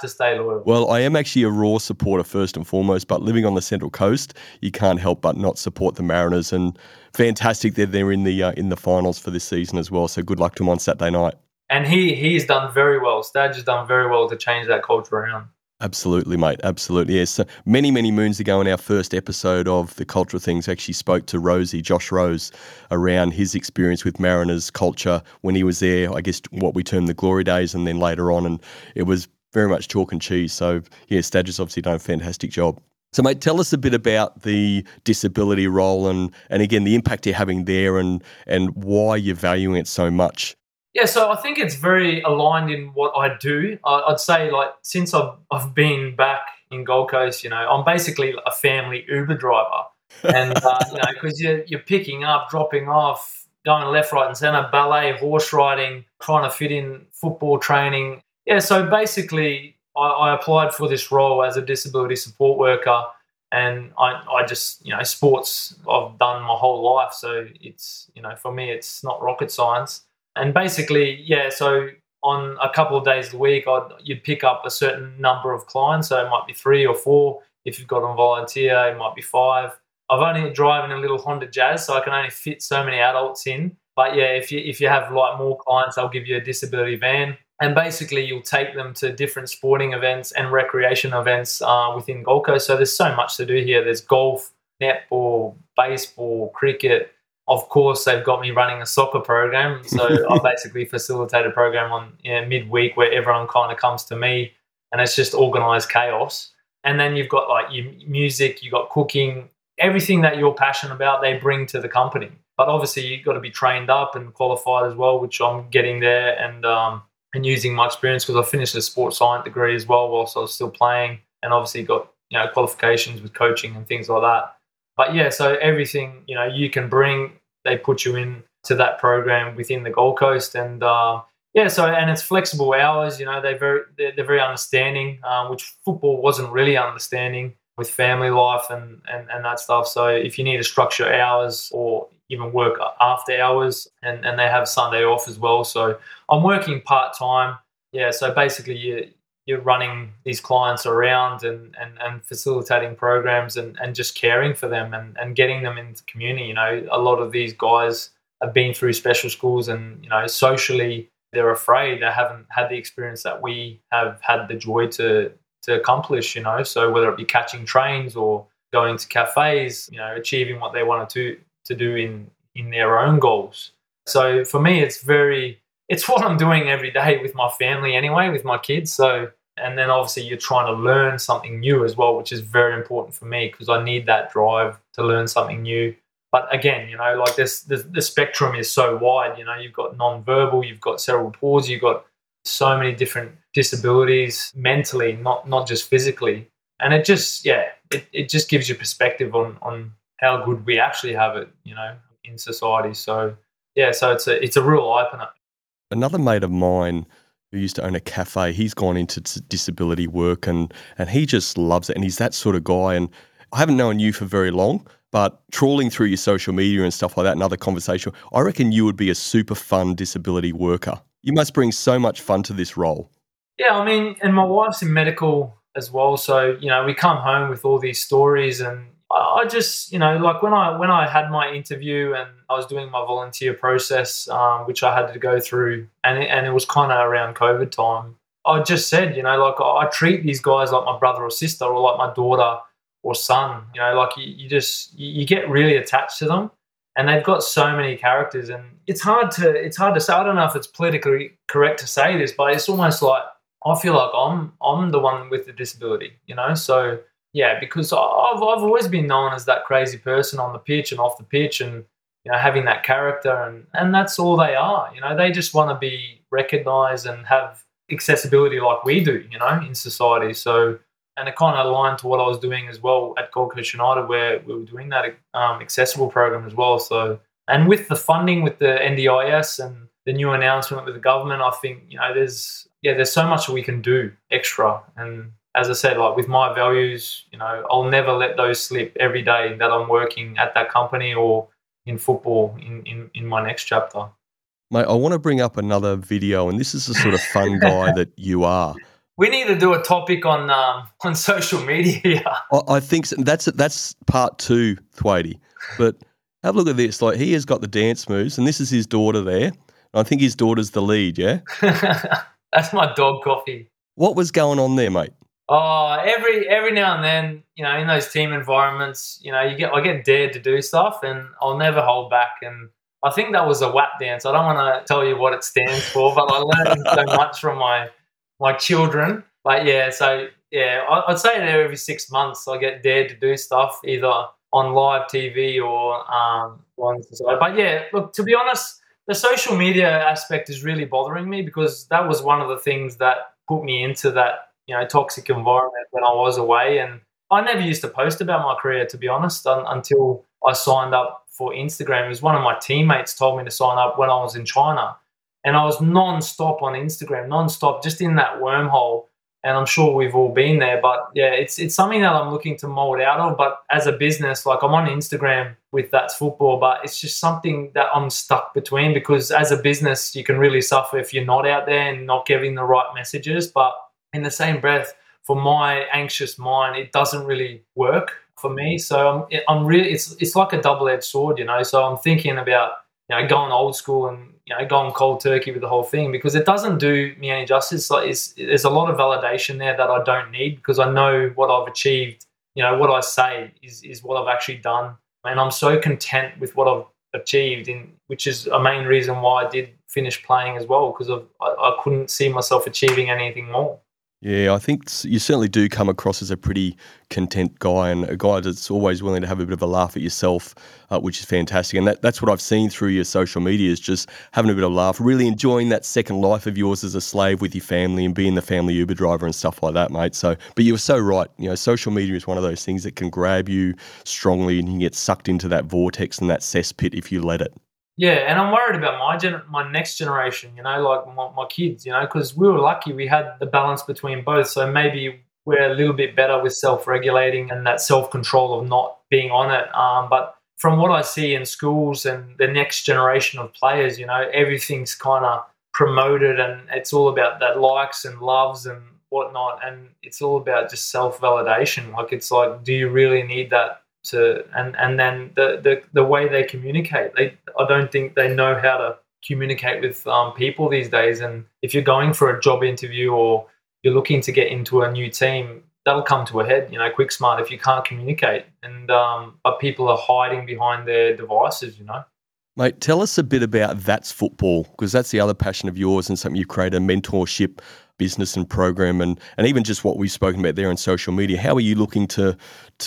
Well, I am actually a Raw supporter first and foremost, but living on the Central Coast, you can't help but not support the Mariners. And fantastic that they're in the finals for this season as well. So good luck to them on Saturday night. And he's done very well. Stadge has done very well to change that culture around. Absolutely, mate. Absolutely. Yes. So many moons ago in our first episode of The Culture of Things, actually spoke to Josh Rose, around his experience with Mariners culture when he was there, I guess what we term the glory days, and then later on. And it was very much chalk and cheese. So, Stadge has obviously done a fantastic job. So, mate, tell us a bit about the disability role and again, the impact you're having there and why you're valuing it so much. Yeah, so I think it's very aligned in what I do. I'd say, since I've been back in Gold Coast, I'm basically a family Uber driver. And, because you're picking up, dropping off, going left, right and centre, ballet, horse riding, trying to fit in football training. Yeah, so basically I applied for this role as a disability support worker, and I just, sports I've done my whole life. So it's, for me, it's not rocket science. And basically, so on a couple of days a week, you'd pick up a certain number of clients. So it might be 3 or 4. If you've got on volunteer, it might be 5. I've only driving a little Honda Jazz, so I can only fit so many adults in. But if you have more clients, I'll give you a disability van. And basically, you'll take them to different sporting events and recreation events within Gold Coast. So there's so much to do here. There's golf, netball, baseball, cricket. Of course, they've got me running a soccer program. So I basically facilitate a program on midweek where everyone kind of comes to me, and it's just organised chaos. And then you've got your music, you've got cooking, everything that you're passionate about, they bring to the company. But obviously, you've got to be trained up and qualified as well, which I'm getting there and using my experience because I finished a sports science degree as well whilst I was still playing, and obviously got qualifications with coaching and things like that. But so everything you can bring, they put you in to that program within the Gold Coast, and and it's flexible hours. They're very understanding, which football wasn't really understanding with family life and that stuff. So if you need to structure hours or even work after hours, and they have Sunday off as well. So I'm working part-time. Yeah, so basically you're running these clients around and facilitating programs and just caring for them and getting them into the community. A lot of these guys have been through special schools and, socially they're afraid. They haven't had the experience that we have had the joy to to accomplish, so whether it be catching trains or going to cafes, achieving what they wanted to do in their own goals. So for me, it's what I'm doing every day with my family anyway, with my kids. So, and then obviously you're trying to learn something new as well, which is very important for me because I need that drive to learn something new. But again, like the spectrum is so wide. You've got non-verbal, you've got cerebral palsy, you've got so many different disabilities mentally, not just physically. And it just, it just gives you perspective on how good we actually have it, in society. So, so it's a real eye-opener. Another mate of mine who used to own a cafe, he's gone into disability work and he just loves it. And he's that sort of guy. And I haven't known you for very long, but trawling through your social media and stuff like that and other conversation, I reckon you would be a super fun disability worker. You must bring so much fun to this role. Yeah, I mean, and my wife's in medical as well. So, we come home with all these stories and I just, like when I had my interview and I was doing my volunteer process, which I had to go through, and it was kind of around COVID time, I just said, like I treat these guys like my brother or sister or like my daughter or son, like you get really attached to them and they've got so many characters and it's hard to say. I don't know if it's politically correct to say this, but it's almost like I feel like I'm the one with the disability, so yeah, because I've always been known as that crazy person on the pitch and off the pitch and, having that character and that's all they are. They just want to be recognised and have accessibility like we do, in society. So, and it kind of aligned to what I was doing as well at Gold Coast United where we were doing that accessible program as well. So, and with the funding, with the NDIS and the new announcement with the government, I think, there's so much that we can do extra. And as I said, like with my values, I'll never let those slip every day that I'm working at that company or in football in my next chapter. Mate, I want to bring up another video, and this is the sort of fun guy that you are. We need to do a topic on social media. I think that's part 2, Thwaitie. But have a look at this. Like he has got the dance moves, and this is his daughter there. I think his daughter's the lead, yeah? That's my dog, Coffee. What was going on there, mate? Oh, every now and then, in those team environments, I get dared to do stuff, and I'll never hold back. And I think that was a WAP dance. I don't want to tell you what it stands for, but I learned so much from my children. But yeah, so yeah, I'd say that every 6 months I get dared to do stuff either on live TV or on society. But yeah, look, to be honest, the social media aspect is really bothering me because that was one of the things that put me into that toxic environment when I was away. And I never used to post about my career, to be honest, until I signed up for Instagram. It was one of my teammates told me to sign up when I was in China. And I was non-stop on Instagram, non-stop, just in that wormhole. And I'm sure we've all been there. But yeah, it's something that I'm looking to mold out of. But as a business, like I'm on Instagram with That's Football, but it's just something that I'm stuck between because as a business, you can really suffer if you're not out there and not giving the right messages. But in the same breath, for my anxious mind, it doesn't really work for me. So I'm really, it's like a double-edged sword, So I'm thinking about, going old school and, going cold turkey with the whole thing because it doesn't do me any justice. Like there's a lot of validation there that I don't need because I know what I've achieved. What I say is what I've actually done. And I'm so content with what I've achieved, which is a main reason why I did finish playing as well because I couldn't see myself achieving anything more. Yeah, I think you certainly do come across as a pretty content guy and a guy that's always willing to have a bit of a laugh at yourself, which is fantastic. And that's what I've seen through your social media is just having a bit of a laugh, really enjoying that second life of yours as a slave with your family and being the family Uber driver and stuff like that, mate. So, but you were so right. Social media is one of those things that can grab you strongly and you can get sucked into that vortex and that cesspit if you let it. Yeah, and I'm worried about my next generation, like my kids, because we were lucky we had the balance between both. So maybe we're a little bit better with self-regulating and that self-control of not being on it. But from what I see in schools and the next generation of players, everything's kind of promoted and it's all about that likes and loves and whatnot. And it's all about just self-validation. Like it's like, do you really need that? And then the way they communicate, I don't think they know how to communicate with people these days. And if you're going for a job interview or you're looking to get into a new team, that'll come to a head, quick smart if you can't communicate. And but people are hiding behind their devices. Mate, tell us a bit about That's Football, because that's the other passion of yours and something you've created, a mentorship business and program, and even just what we've spoken about there on social media. How are you looking to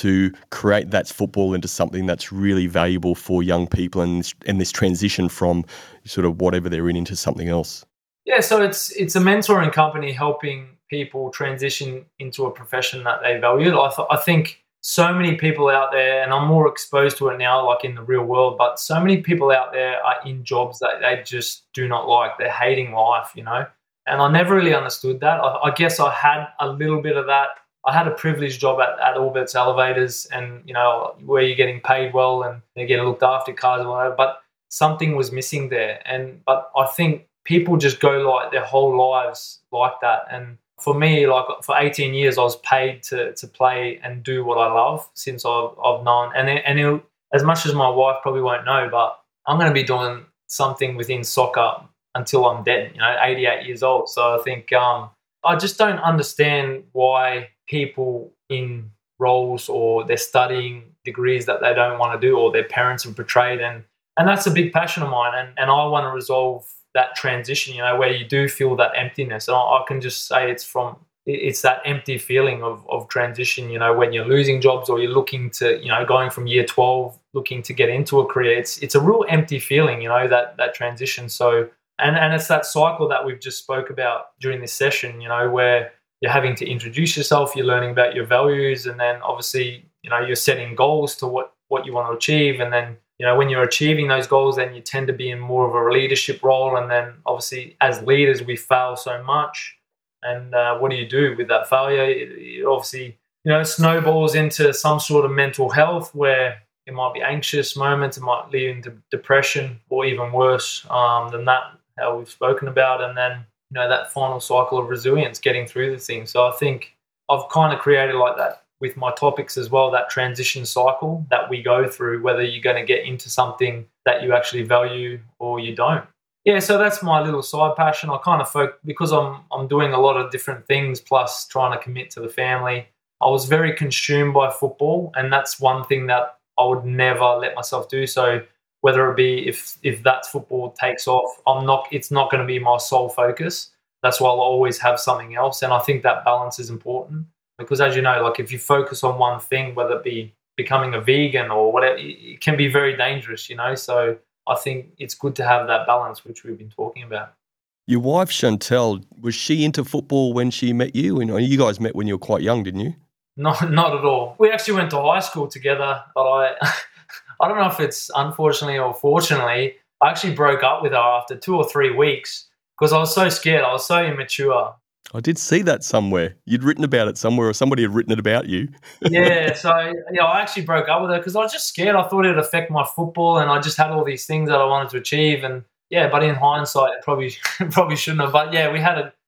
create That's Football into something that's really valuable for young people and this transition from sort of whatever they're in into something else? Yeah, so it's a mentoring company helping people transition into a profession that they value. I think so many people out there, and I'm more exposed to it now, like in the real world, but so many people out there are in jobs that they just do not like. They're hating life, And I never really understood that. I guess I had a little bit of that. I had a privileged job at Albert's Elevators, and, where you're getting paid well and you're getting looked after, cars and whatever, but something was missing there. But I think people just go like their whole lives like that. And for me, like for 18 years, I was paid to play and do what I love since I've known. And as much as my wife probably won't know, but I'm going to be doing something within soccer until I'm dead, 88 years old. So I think I just don't understand why people in roles or they're studying degrees that they don't want to do or their parents have portrayed. And that's a big passion of mine. And I want to resolve that transition, where you do feel that emptiness. And I can just say it's that empty feeling of transition, when you're losing jobs or you're looking to, going from year 12, looking to get into a career. It's a real empty feeling, that transition. So, and it's that cycle that we've just spoke about during this session, where you're having to introduce yourself, you're learning about your values, and then obviously, you're setting goals to what you want to achieve. And then, when you're achieving those goals, then you tend to be in more of a leadership role. And then obviously as leaders, we fail so much. And what do you do with that failure? It obviously, snowballs into some sort of mental health where it might be anxious moments, it might lead into depression or even worse than that, how we've spoken about. And then, that final cycle of resilience, getting through the thing. So I think I've kind of created like that with my topics as well, that transition cycle that we go through, whether you're going to get into something that you actually value or you don't. Yeah, so that's my little side passion. I kind of because I'm doing a lot of different things, plus trying to commit to the family. I was very consumed by football, and that's one thing that I would never let myself do. So whether it be if That's Football takes off, it's not going to be my sole focus. That's why I'll always have something else, and I think that balance is important. Because as you know, like if you focus on one thing, whether it be becoming a vegan or whatever, it can be very dangerous, So I think it's good to have that balance, which we've been talking about. Your wife, Chantel, was she into football when she met you? You guys met when you were quite young, didn't you? Not at all. We actually went to high school together, but I don't know if it's unfortunately or fortunately, I actually broke up with her after 2 or 3 weeks because I was so scared. I was so immature. I did see that somewhere. You'd written about it somewhere, or somebody had written it about you. Yeah, so I actually broke up with her because I was just scared. I thought it'd affect my football, and I just had all these things that I wanted to achieve. And but in hindsight, it probably shouldn't have. But we had a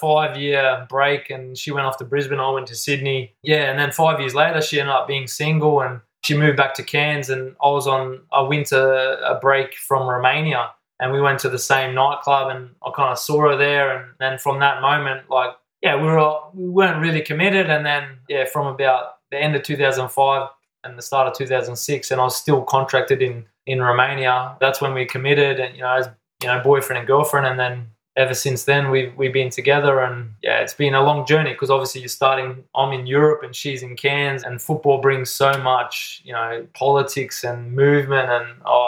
5-year break, and she went off to Brisbane. I went to Sydney. Yeah, and then 5 years later, she ended up being single, and she moved back to Cairns, and I was on a winter break from Romania. And we went to the same nightclub, and I kind of saw her there. And then from that moment, we weren't really committed. And then, from about the end of 2005 and the start of 2006, and I was still contracted in Romania. That's when we committed, and as boyfriend and girlfriend. And then ever since then, we've been together. And it's been a long journey because obviously I'm in Europe and she's in Cairns, and football brings so much, politics and movement, and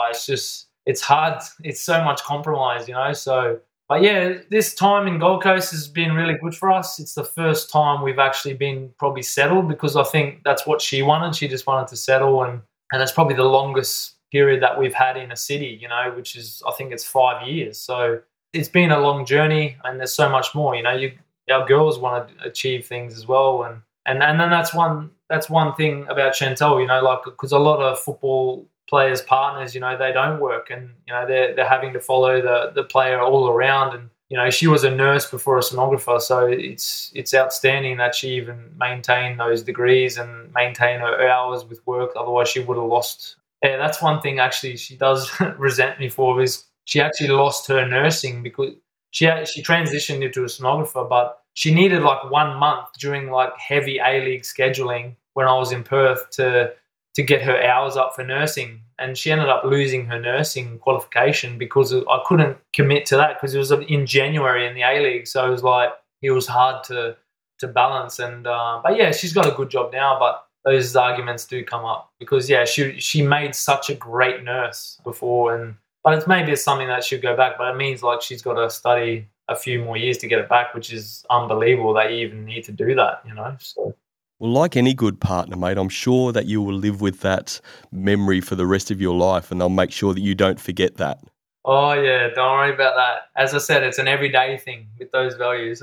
it's hard. It's so much compromise, So, but this time in Gold Coast has been really good for us. It's the first time we've actually been probably settled, because I think that's what she wanted. She just wanted to settle, and it's probably the longest period that we've had in a city, which is, I think it's 5 years. So it's been a long journey, and there's so much more. Our girls want to achieve things as well, and then that's one thing about Chantel. Because a lot of football players' partners, they don't work, and they're having to follow the player all around. And she was a nurse before a sonographer, so it's outstanding that she even maintained those degrees and maintained her hours with work. Otherwise, she would have lost. Yeah, that's one thing actually she does resent me for, is she actually lost her nursing because she transitioned into a sonographer, but she needed like 1 month during like heavy A-League scheduling when I was in Perth to get her hours up for nursing. And she ended up losing her nursing qualification because I couldn't commit to that because it was in January in the A-League. So it was hard to balance. And but yeah, she's got a good job now, but those arguments do come up because she made such a great nurse before, but it's something that she'll go back, but it means like she's got to study a few more years to get it back, which is unbelievable that you even need to do that, So. Well, like any good partner, mate, I'm sure that you will live with that memory for the rest of your life, and they'll make sure that you don't forget that. Oh, yeah, don't worry about that. As I said, it's an everyday thing with those values.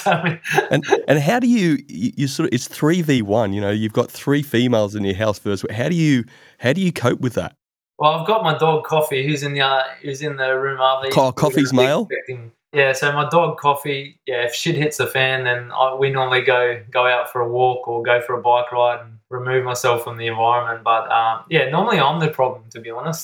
And how do you sort of, it's 3v1, you've got 3 females in your house first. How do you cope with that? Well, I've got my dog Coffee, who's in the room after. Coffee's male? Yeah, so my dog Coffee, if shit hits the fan, then we normally go out for a walk or go for a bike ride and remove myself from the environment. But normally I'm the problem, to be honest,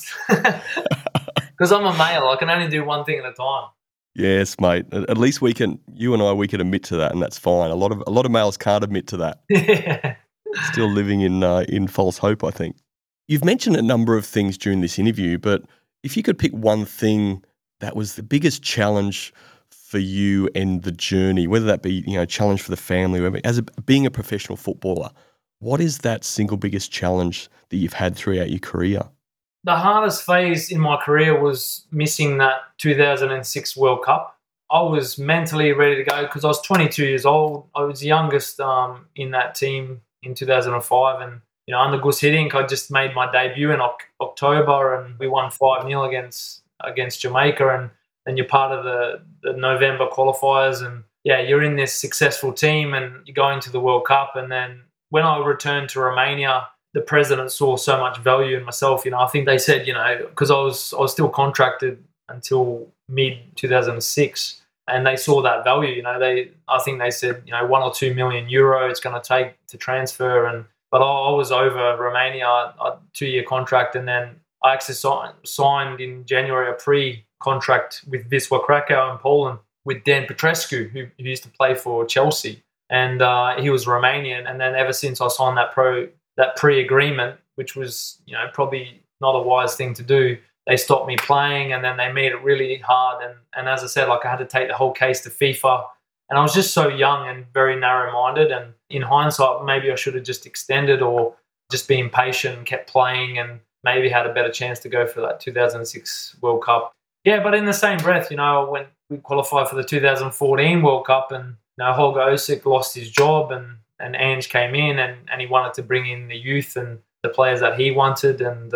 because I'm a male. I can only do one thing at a time. Yes, mate. At least we can admit to that, and that's fine. A lot of males can't admit to that. Yeah. Still living in false hope, I think. You've mentioned a number of things during this interview, but if you could pick one thing that was the biggest challenge for you and the journey, whether that be, challenge for the family, or being a professional footballer, what is that single biggest challenge that you've had throughout your career? The hardest phase in my career was missing that 2006 World Cup. I was mentally ready to go because I was 22 years old. I was the youngest in that team in 2005, and under Gus Hiddink, I just made my debut in October, and we won 5-0 against Jamaica, and then you're part of the November qualifiers, and you're in this successful team and you go into the World Cup. And then when I returned to Romania, the president saw so much value in myself. I think they said, because I was still contracted until mid 2006, and they saw that value. I think they said, 1 or 2 million euro it's going to take to transfer, but I was over Romania, a 2-year contract, and then I actually signed in January a pre-contract with Wisła Krakow in Poland with Dan Petrescu, who used to play for Chelsea, and he was Romanian. And then ever since I signed that pre-agreement, which was probably not a wise thing to do, they stopped me playing, and then they made it really hard. And as I said, I had to take the whole case to FIFA, and I was just so young and very narrow-minded. And in hindsight, maybe I should have just extended or just been patient and kept playing, and maybe had a better chance to go for that 2006 World Cup. Yeah, but in the same breath, when we qualified for the 2014 World Cup, and Holger Osik lost his job, and Ange came in, and he wanted to bring in the youth and the players that he wanted. And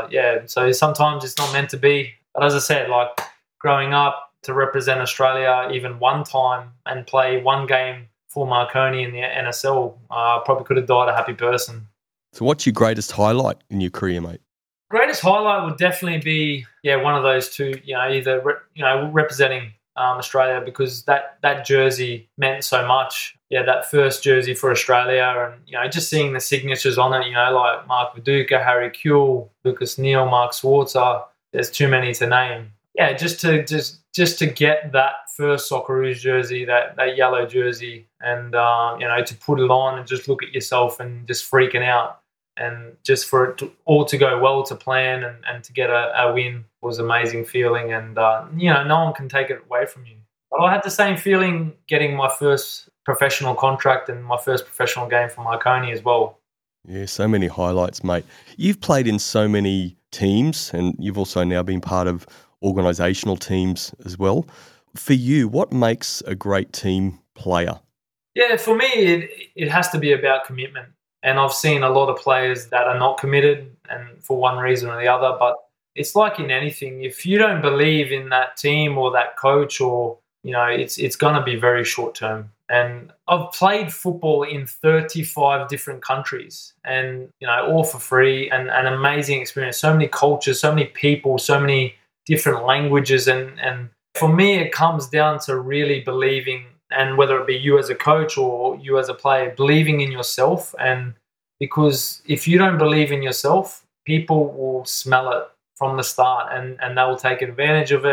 so sometimes it's not meant to be. But as I said, growing up to represent Australia even one time and play one game for Marconi in the NSL, probably could have died a happy person. So what's your greatest highlight in your career, mate? Greatest highlight would definitely be one of those two. Either representing Australia, because that jersey meant so much. That first jersey for Australia, and just seeing the signatures on it. Like Mark Viduka, Harry Kewell, Lucas Neal, Mark Schwarzer. There's too many to name. Just to get that first Socceroos jersey, that yellow jersey, and to put it on and just look at yourself and just freaking out. And just for it all to go well, to plan and to get a win was an amazing feeling. And, no one can take it away from you. But I had the same feeling getting my first professional contract and my first professional game for Marconi as well. Yeah, so many highlights, mate. You've played in so many teams, and you've also now been part of organisational teams as well. For you, what makes a great team player? Yeah, for me, it has to be about commitment. And I've seen a lot of players that are not committed, and for one reason or the other. But it's like in anything, if you don't believe in that team or that coach, or it's going to be very short term. And I've played football in 35 different countries, and all for free, and an amazing experience. So many cultures, so many people, so many different languages, and for me, it comes down to really believing. And whether it be you as a coach or you as a player, believing in yourself. And because if you don't believe in yourself, people will smell it from the start, and they will take advantage of it.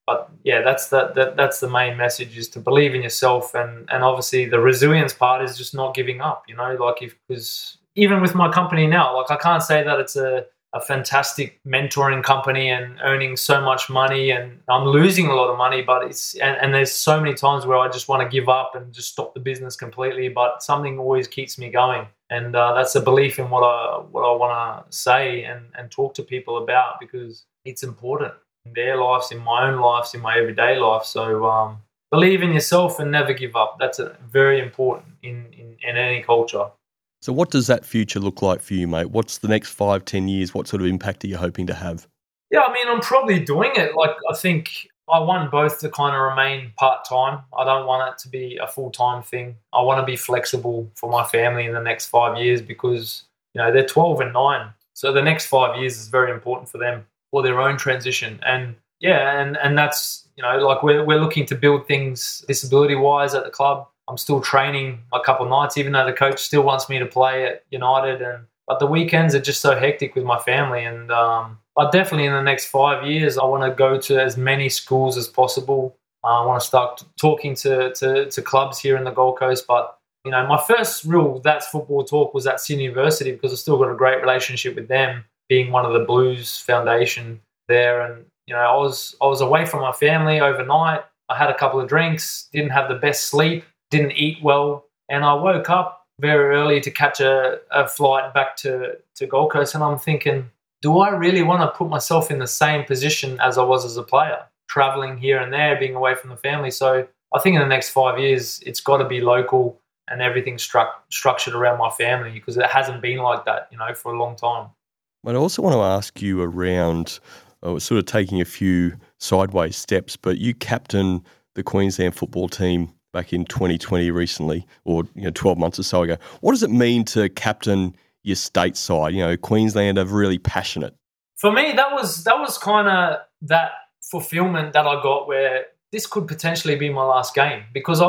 But yeah, that's the main message, is to believe in yourself, and obviously the resilience part is just not giving up. Because even with my company now, like I can't say that it's a fantastic mentoring company and earning so much money, and I'm losing a lot of money, but and there's so many times where I just want to give up and just stop the business completely, but something always keeps me going. And that's a belief in what I want to say and talk to people about, because it's important in their lives, in my own lives, in my everyday life. So believe in yourself and never give up. That's very important in any culture. So what does that future look like for you, mate? What's the next 5-10 years? What sort of impact are you hoping to have? Yeah, I mean, I'm probably doing it. Like, I think I want both to kind of remain part-time. I don't want it to be a full-time thing. I want to be flexible for my family in the next 5 years, because, they're 12 and 9. So the next 5 years is very important for them, for their own transition. And yeah, and that's, like we're looking to build things disability-wise at the club. I'm still training a couple of nights, even though the coach still wants me to play at United. But the weekends are just so hectic with my family. And but definitely in the next 5 years, I want to go to as many schools as possible. I want to start talking to clubs here in the Gold Coast. But, my first real That's Football talk was at Sydney University, because I've still got a great relationship with them, being one of the Blues Foundation there. And, I was away from my family overnight. I had a couple of drinks, didn't have the best sleep, didn't eat well, and I woke up very early to catch a flight back to Gold Coast, and I'm thinking, do I really want to put myself in the same position as I was as a player, travelling here and there, being away from the family? So I think in the next 5 years, it's got to be local and everything structured around my family, because it hasn't been like that, for a long time. But I also want to ask you around, sort of taking a few sideways steps, but you captain the Queensland football team back in 2020 recently, or 12 months or so ago. What does it mean to captain your state side? Queensland are really passionate. For me, that was kind of that fulfillment that I got, where this could potentially be my last game, because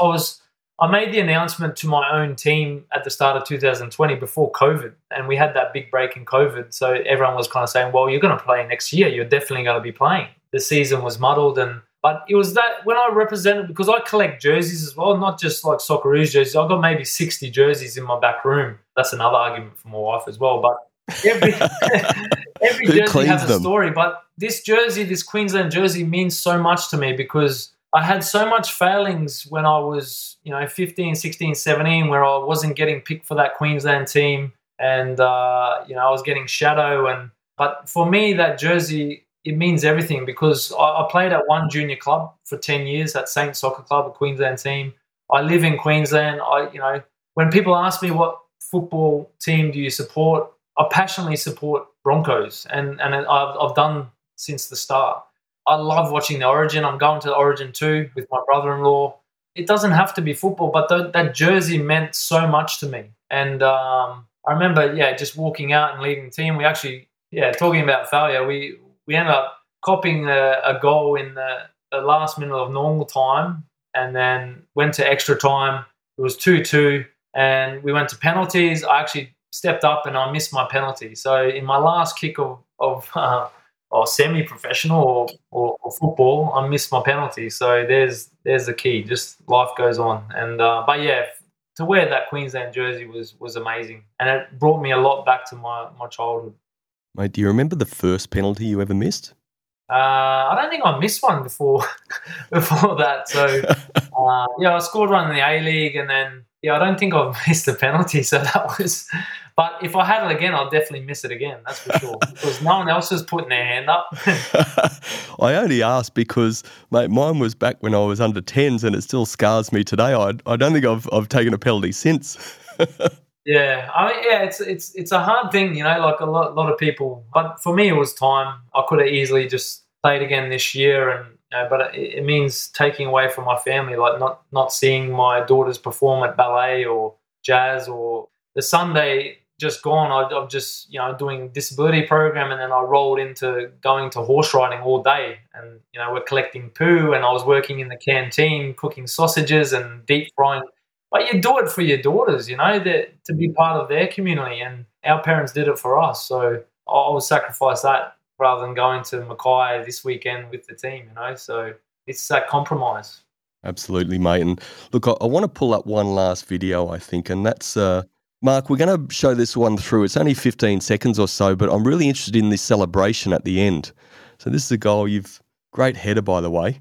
I made the announcement to my own team at the start of 2020 before COVID, and we had that big break in COVID. So everyone was kind of saying, well, you're going to play next year. You're definitely going to be playing. The season was muddled, but it was that when I represented, because I collect jerseys as well, not just like Socceroos jerseys. I've got maybe 60 jerseys in my back room. That's another argument for my wife as well. But every jersey has a story. But this Queensland jersey means so much to me, because I had so much failings when I was, 15, 16, 17, where I wasn't getting picked for that Queensland team, and I was getting shadow. But for me, that jersey, it means everything, because I played at one junior club for 10 years at Saints Soccer Club, a Queensland team. I live in Queensland. When people ask me what football team do you support, I passionately support Broncos, and I've done since the start. I love watching the Origin. I'm going to the Origin too with my brother-in-law. It doesn't have to be football, but that jersey meant so much to me. And I remember, just walking out and leading the team. We actually, talking about failure, we ended up copying a goal in the last minute of normal time, and then went to extra time. It was 2-2, and we went to penalties. I actually stepped up and I missed my penalty. So in my last kick of semi-professional or football, I missed my penalty. So there's the key. Just life goes on. And but yeah, to wear that Queensland jersey was amazing, and it brought me a lot back to my childhood. Mate, do you remember the first penalty you ever missed? I don't think I missed one before that. So I scored one in the A-League, and then I don't think I've missed a penalty. So that was. But if I had it again, I'll definitely miss it again. That's for sure, because no one else was putting their hand up. I only asked because, mate, mine was back when I was under 10s, and it still scars me today. I don't think I've taken a penalty since. Yeah, it's a hard thing, like a lot of people. But for me, it was time. I could have easily just played again this year, but it means taking away from my family, like not seeing my daughters perform at ballet or jazz, or the Sunday just gone. I'm just doing disability program, and then I rolled into going to horse riding all day, and we're collecting poo, and I was working in the canteen cooking sausages and deep frying. But you do it for your daughters, to be part of their community, and our parents did it for us. So I would sacrifice that rather than going to Mackay this weekend with the team, So it's that compromise. Absolutely, mate. And look, I want to pull up one last video, I think, and that's, Mark, we're going to show this one through. It's only 15 seconds or so, but I'm really interested in this celebration at the end. So this is a goal. Great header, by the way.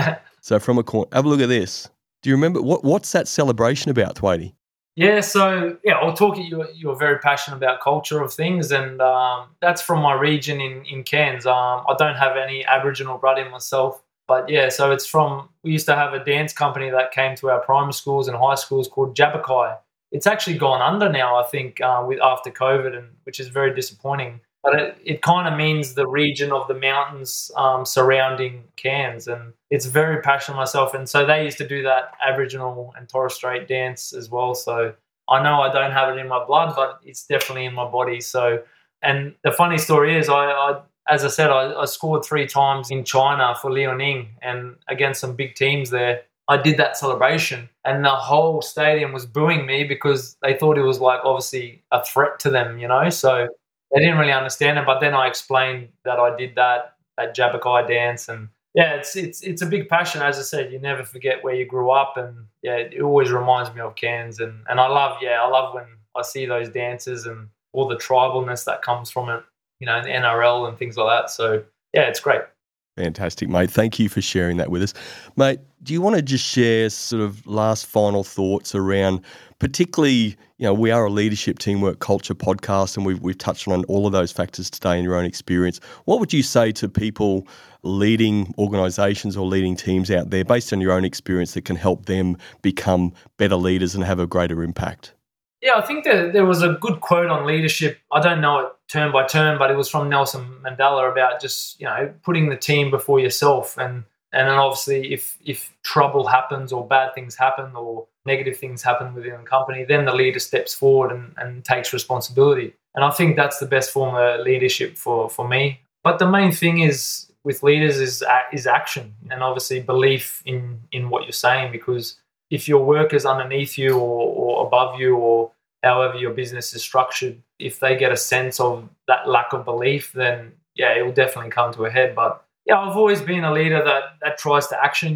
So from a corner, have a look at this. Do you remember, what's that celebration about, Thwaitie? Yeah, so, I'll talk to you. You're very passionate about culture of things, and that's from my region in Cairns. I don't have any Aboriginal blood in myself. But so we used to have a dance company that came to our primary schools and high schools called Jabberkai. It's actually gone under now, I think, after COVID, which is very disappointing. But it kind of means the region of the mountains surrounding Cairns, and it's very passionate myself. And so they used to do that Aboriginal and Torres Strait dance as well. So I know I don't have it in my blood, but it's definitely in my body. So, and the funny story is, as I said, I scored 3 times in China for Liaoning and against some big teams there. I did that celebration and the whole stadium was booing me because they thought it was like obviously a threat to them, So they didn't really understand it. But then I explained that I did that Jabberkai dance, and it's a big passion. As I said, you never forget where you grew up, and it always reminds me of Cairns, and I love when I see those dances and all the tribalness that comes from it. The NRL and things like that. So, it's great. Fantastic, mate. Thank you for sharing that with us. Mate, do you want to just share sort of last final thoughts around, particularly, we are a leadership teamwork culture podcast, and we've touched on all of those factors today in your own experience. What would you say to people leading organisations or leading teams out there based on your own experience that can help them become better leaders and have a greater impact? Yeah, I think there was a good quote on leadership. I don't know it term by term, but it was from Nelson Mandela about just, putting the team before yourself. And then obviously if trouble happens or bad things happen or negative things happen within the company, then the leader steps forward and takes responsibility. And I think that's the best form of leadership for me. But the main thing is with leaders is action and obviously belief in what you're saying, because if your workers underneath you or above you or however your business is structured, if they get a sense of that lack of belief, then, it will definitely come to a head. But, I've always been a leader that tries to action,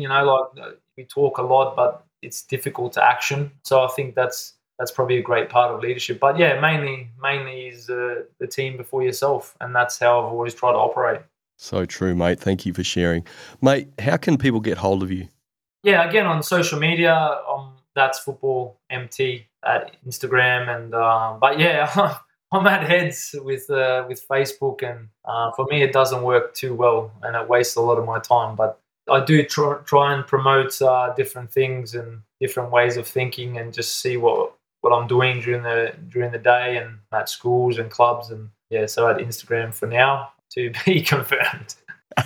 we talk a lot, but it's difficult to action. So I think that's probably a great part of leadership. But, mainly is the team before yourself, and that's how I've always tried to operate. So true, mate. Thank you for sharing. Mate, how can people get hold of you? Yeah, again, on social media, that's Football MT at Instagram, and but I'm at heads with Facebook, and for me it doesn't work too well, and it wastes a lot of my time. But I do try and promote different things and different ways of thinking, and just see what I'm doing during the day and at schools and clubs, and so at Instagram for now, to be confirmed.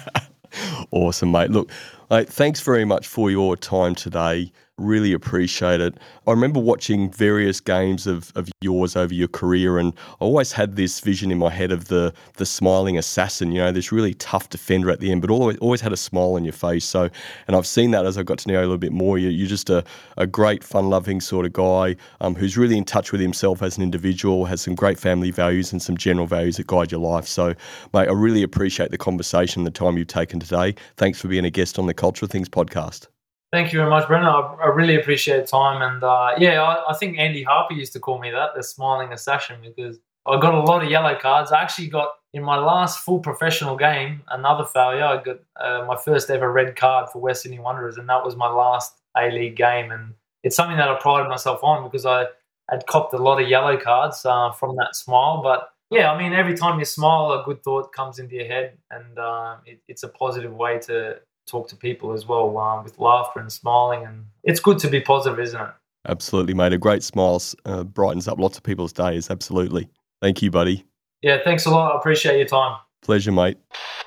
Awesome, mate. Look, mate, thanks very much for your time today. Really appreciate it. I remember watching various games of yours over your career, and I always had this vision in my head of the smiling assassin, this really tough defender at the end, but always had a smile on your face. So, and I've seen that as I got to know you a little bit more. You're just a great, fun-loving sort of guy who's really in touch with himself as an individual, has some great family values and some general values that guide your life. So, mate, I really appreciate the conversation and the time you've taken today. Thanks for being a guest on the Culture of Things podcast. Thank you very much, Brendan. I really appreciate the time. And I think Andy Harper used to call me that, the smiling assassin, because I got a lot of yellow cards. I actually got, in my last full professional game, another failure. I got my first ever red card for West Sydney Wanderers, and that was my last A-League game. And it's something that I prided myself on because I had copped a lot of yellow cards from that smile. But every time you smile, a good thought comes into your head, and it's a positive way to talk to people as well, with laughter and smiling, and it's good to be positive, isn't it? Absolutely, mate. A great smile brightens up lots of people's days. Absolutely. Thank you, buddy. Yeah, thanks a lot. I appreciate your time. Pleasure, mate.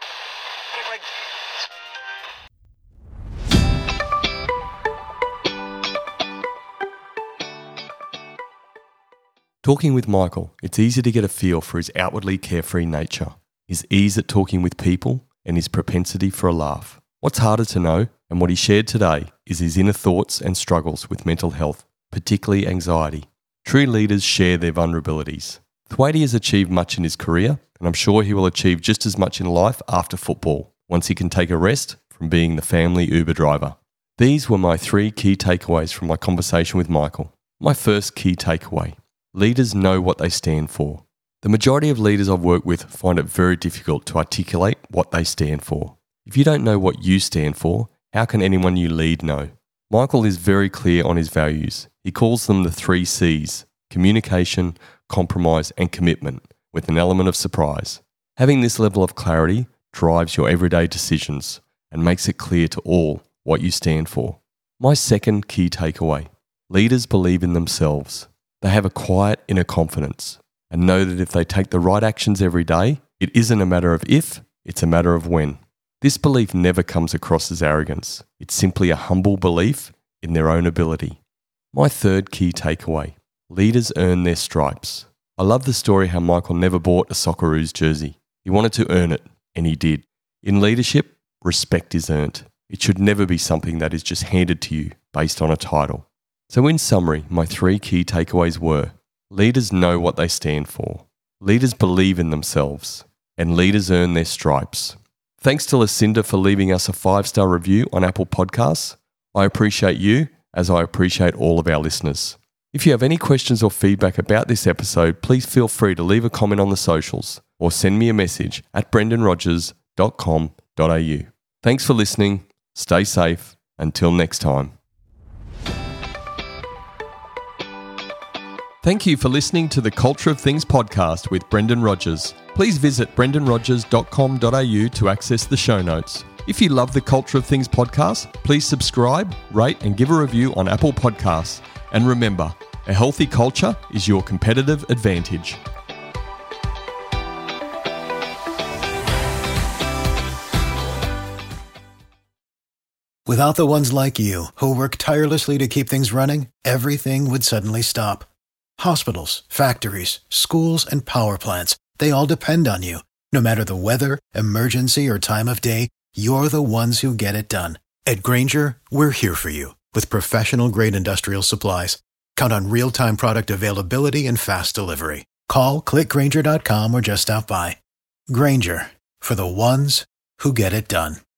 Talking with Michael, it's easy to get a feel for his outwardly carefree nature, his ease at talking with people, and his propensity for a laugh. What's harder to know, and what he shared today, is his inner thoughts and struggles with mental health, particularly anxiety. True leaders share their vulnerabilities. Thwaitie has achieved much in his career, and I'm sure he will achieve just as much in life after football, once he can take a rest from being the family Uber driver. These were my 3 key takeaways from my conversation with Michael. My first key takeaway: leaders know what they stand for. The majority of leaders I've worked with find it very difficult to articulate what they stand for. If you don't know what you stand for, how can anyone you lead know? Michael is very clear on his values. He calls them the 3 C's: communication, compromise, and commitment, with an element of surprise. Having this level of clarity drives your everyday decisions and makes it clear to all what you stand for. My second key takeaway: leaders believe in themselves. They have a quiet inner confidence and know that if they take the right actions every day, it isn't a matter of if, it's a matter of when. This belief never comes across as arrogance. It's simply a humble belief in their own ability. My third key takeaway: leaders earn their stripes. I love the story how Michael never bought a Socceroos jersey. He wanted to earn it, and he did. In leadership, respect is earned. It should never be something that is just handed to you based on a title. So in summary, my 3 key takeaways were: leaders know what they stand for, leaders believe in themselves, and leaders earn their stripes. Thanks to Lucinda for leaving us a 5-star review on Apple Podcasts. I appreciate you, as I appreciate all of our listeners. If you have any questions or feedback about this episode, please feel free to leave a comment on the socials or send me a message at brendanrogers.com.au. Thanks for listening. Stay safe. Until next time. Thank you for listening to the Culture of Things podcast with Brendan Rogers. Please visit brendanrogers.com.au to access the show notes. If you love the Culture of Things podcast, please subscribe, rate, and give a review on Apple Podcasts. And remember, a healthy culture is your competitive advantage. Without the ones like you, who work tirelessly to keep things running, everything would suddenly stop. Hospitals, factories, schools, and power plants, they all depend on you. No matter the weather, emergency, or time of day, you're the ones who get it done. At Grainger, we're here for you with professional-grade industrial supplies. Count on real-time product availability and fast delivery. Call, click Grainger.com, or just stop by. Grainger, for the ones who get it done.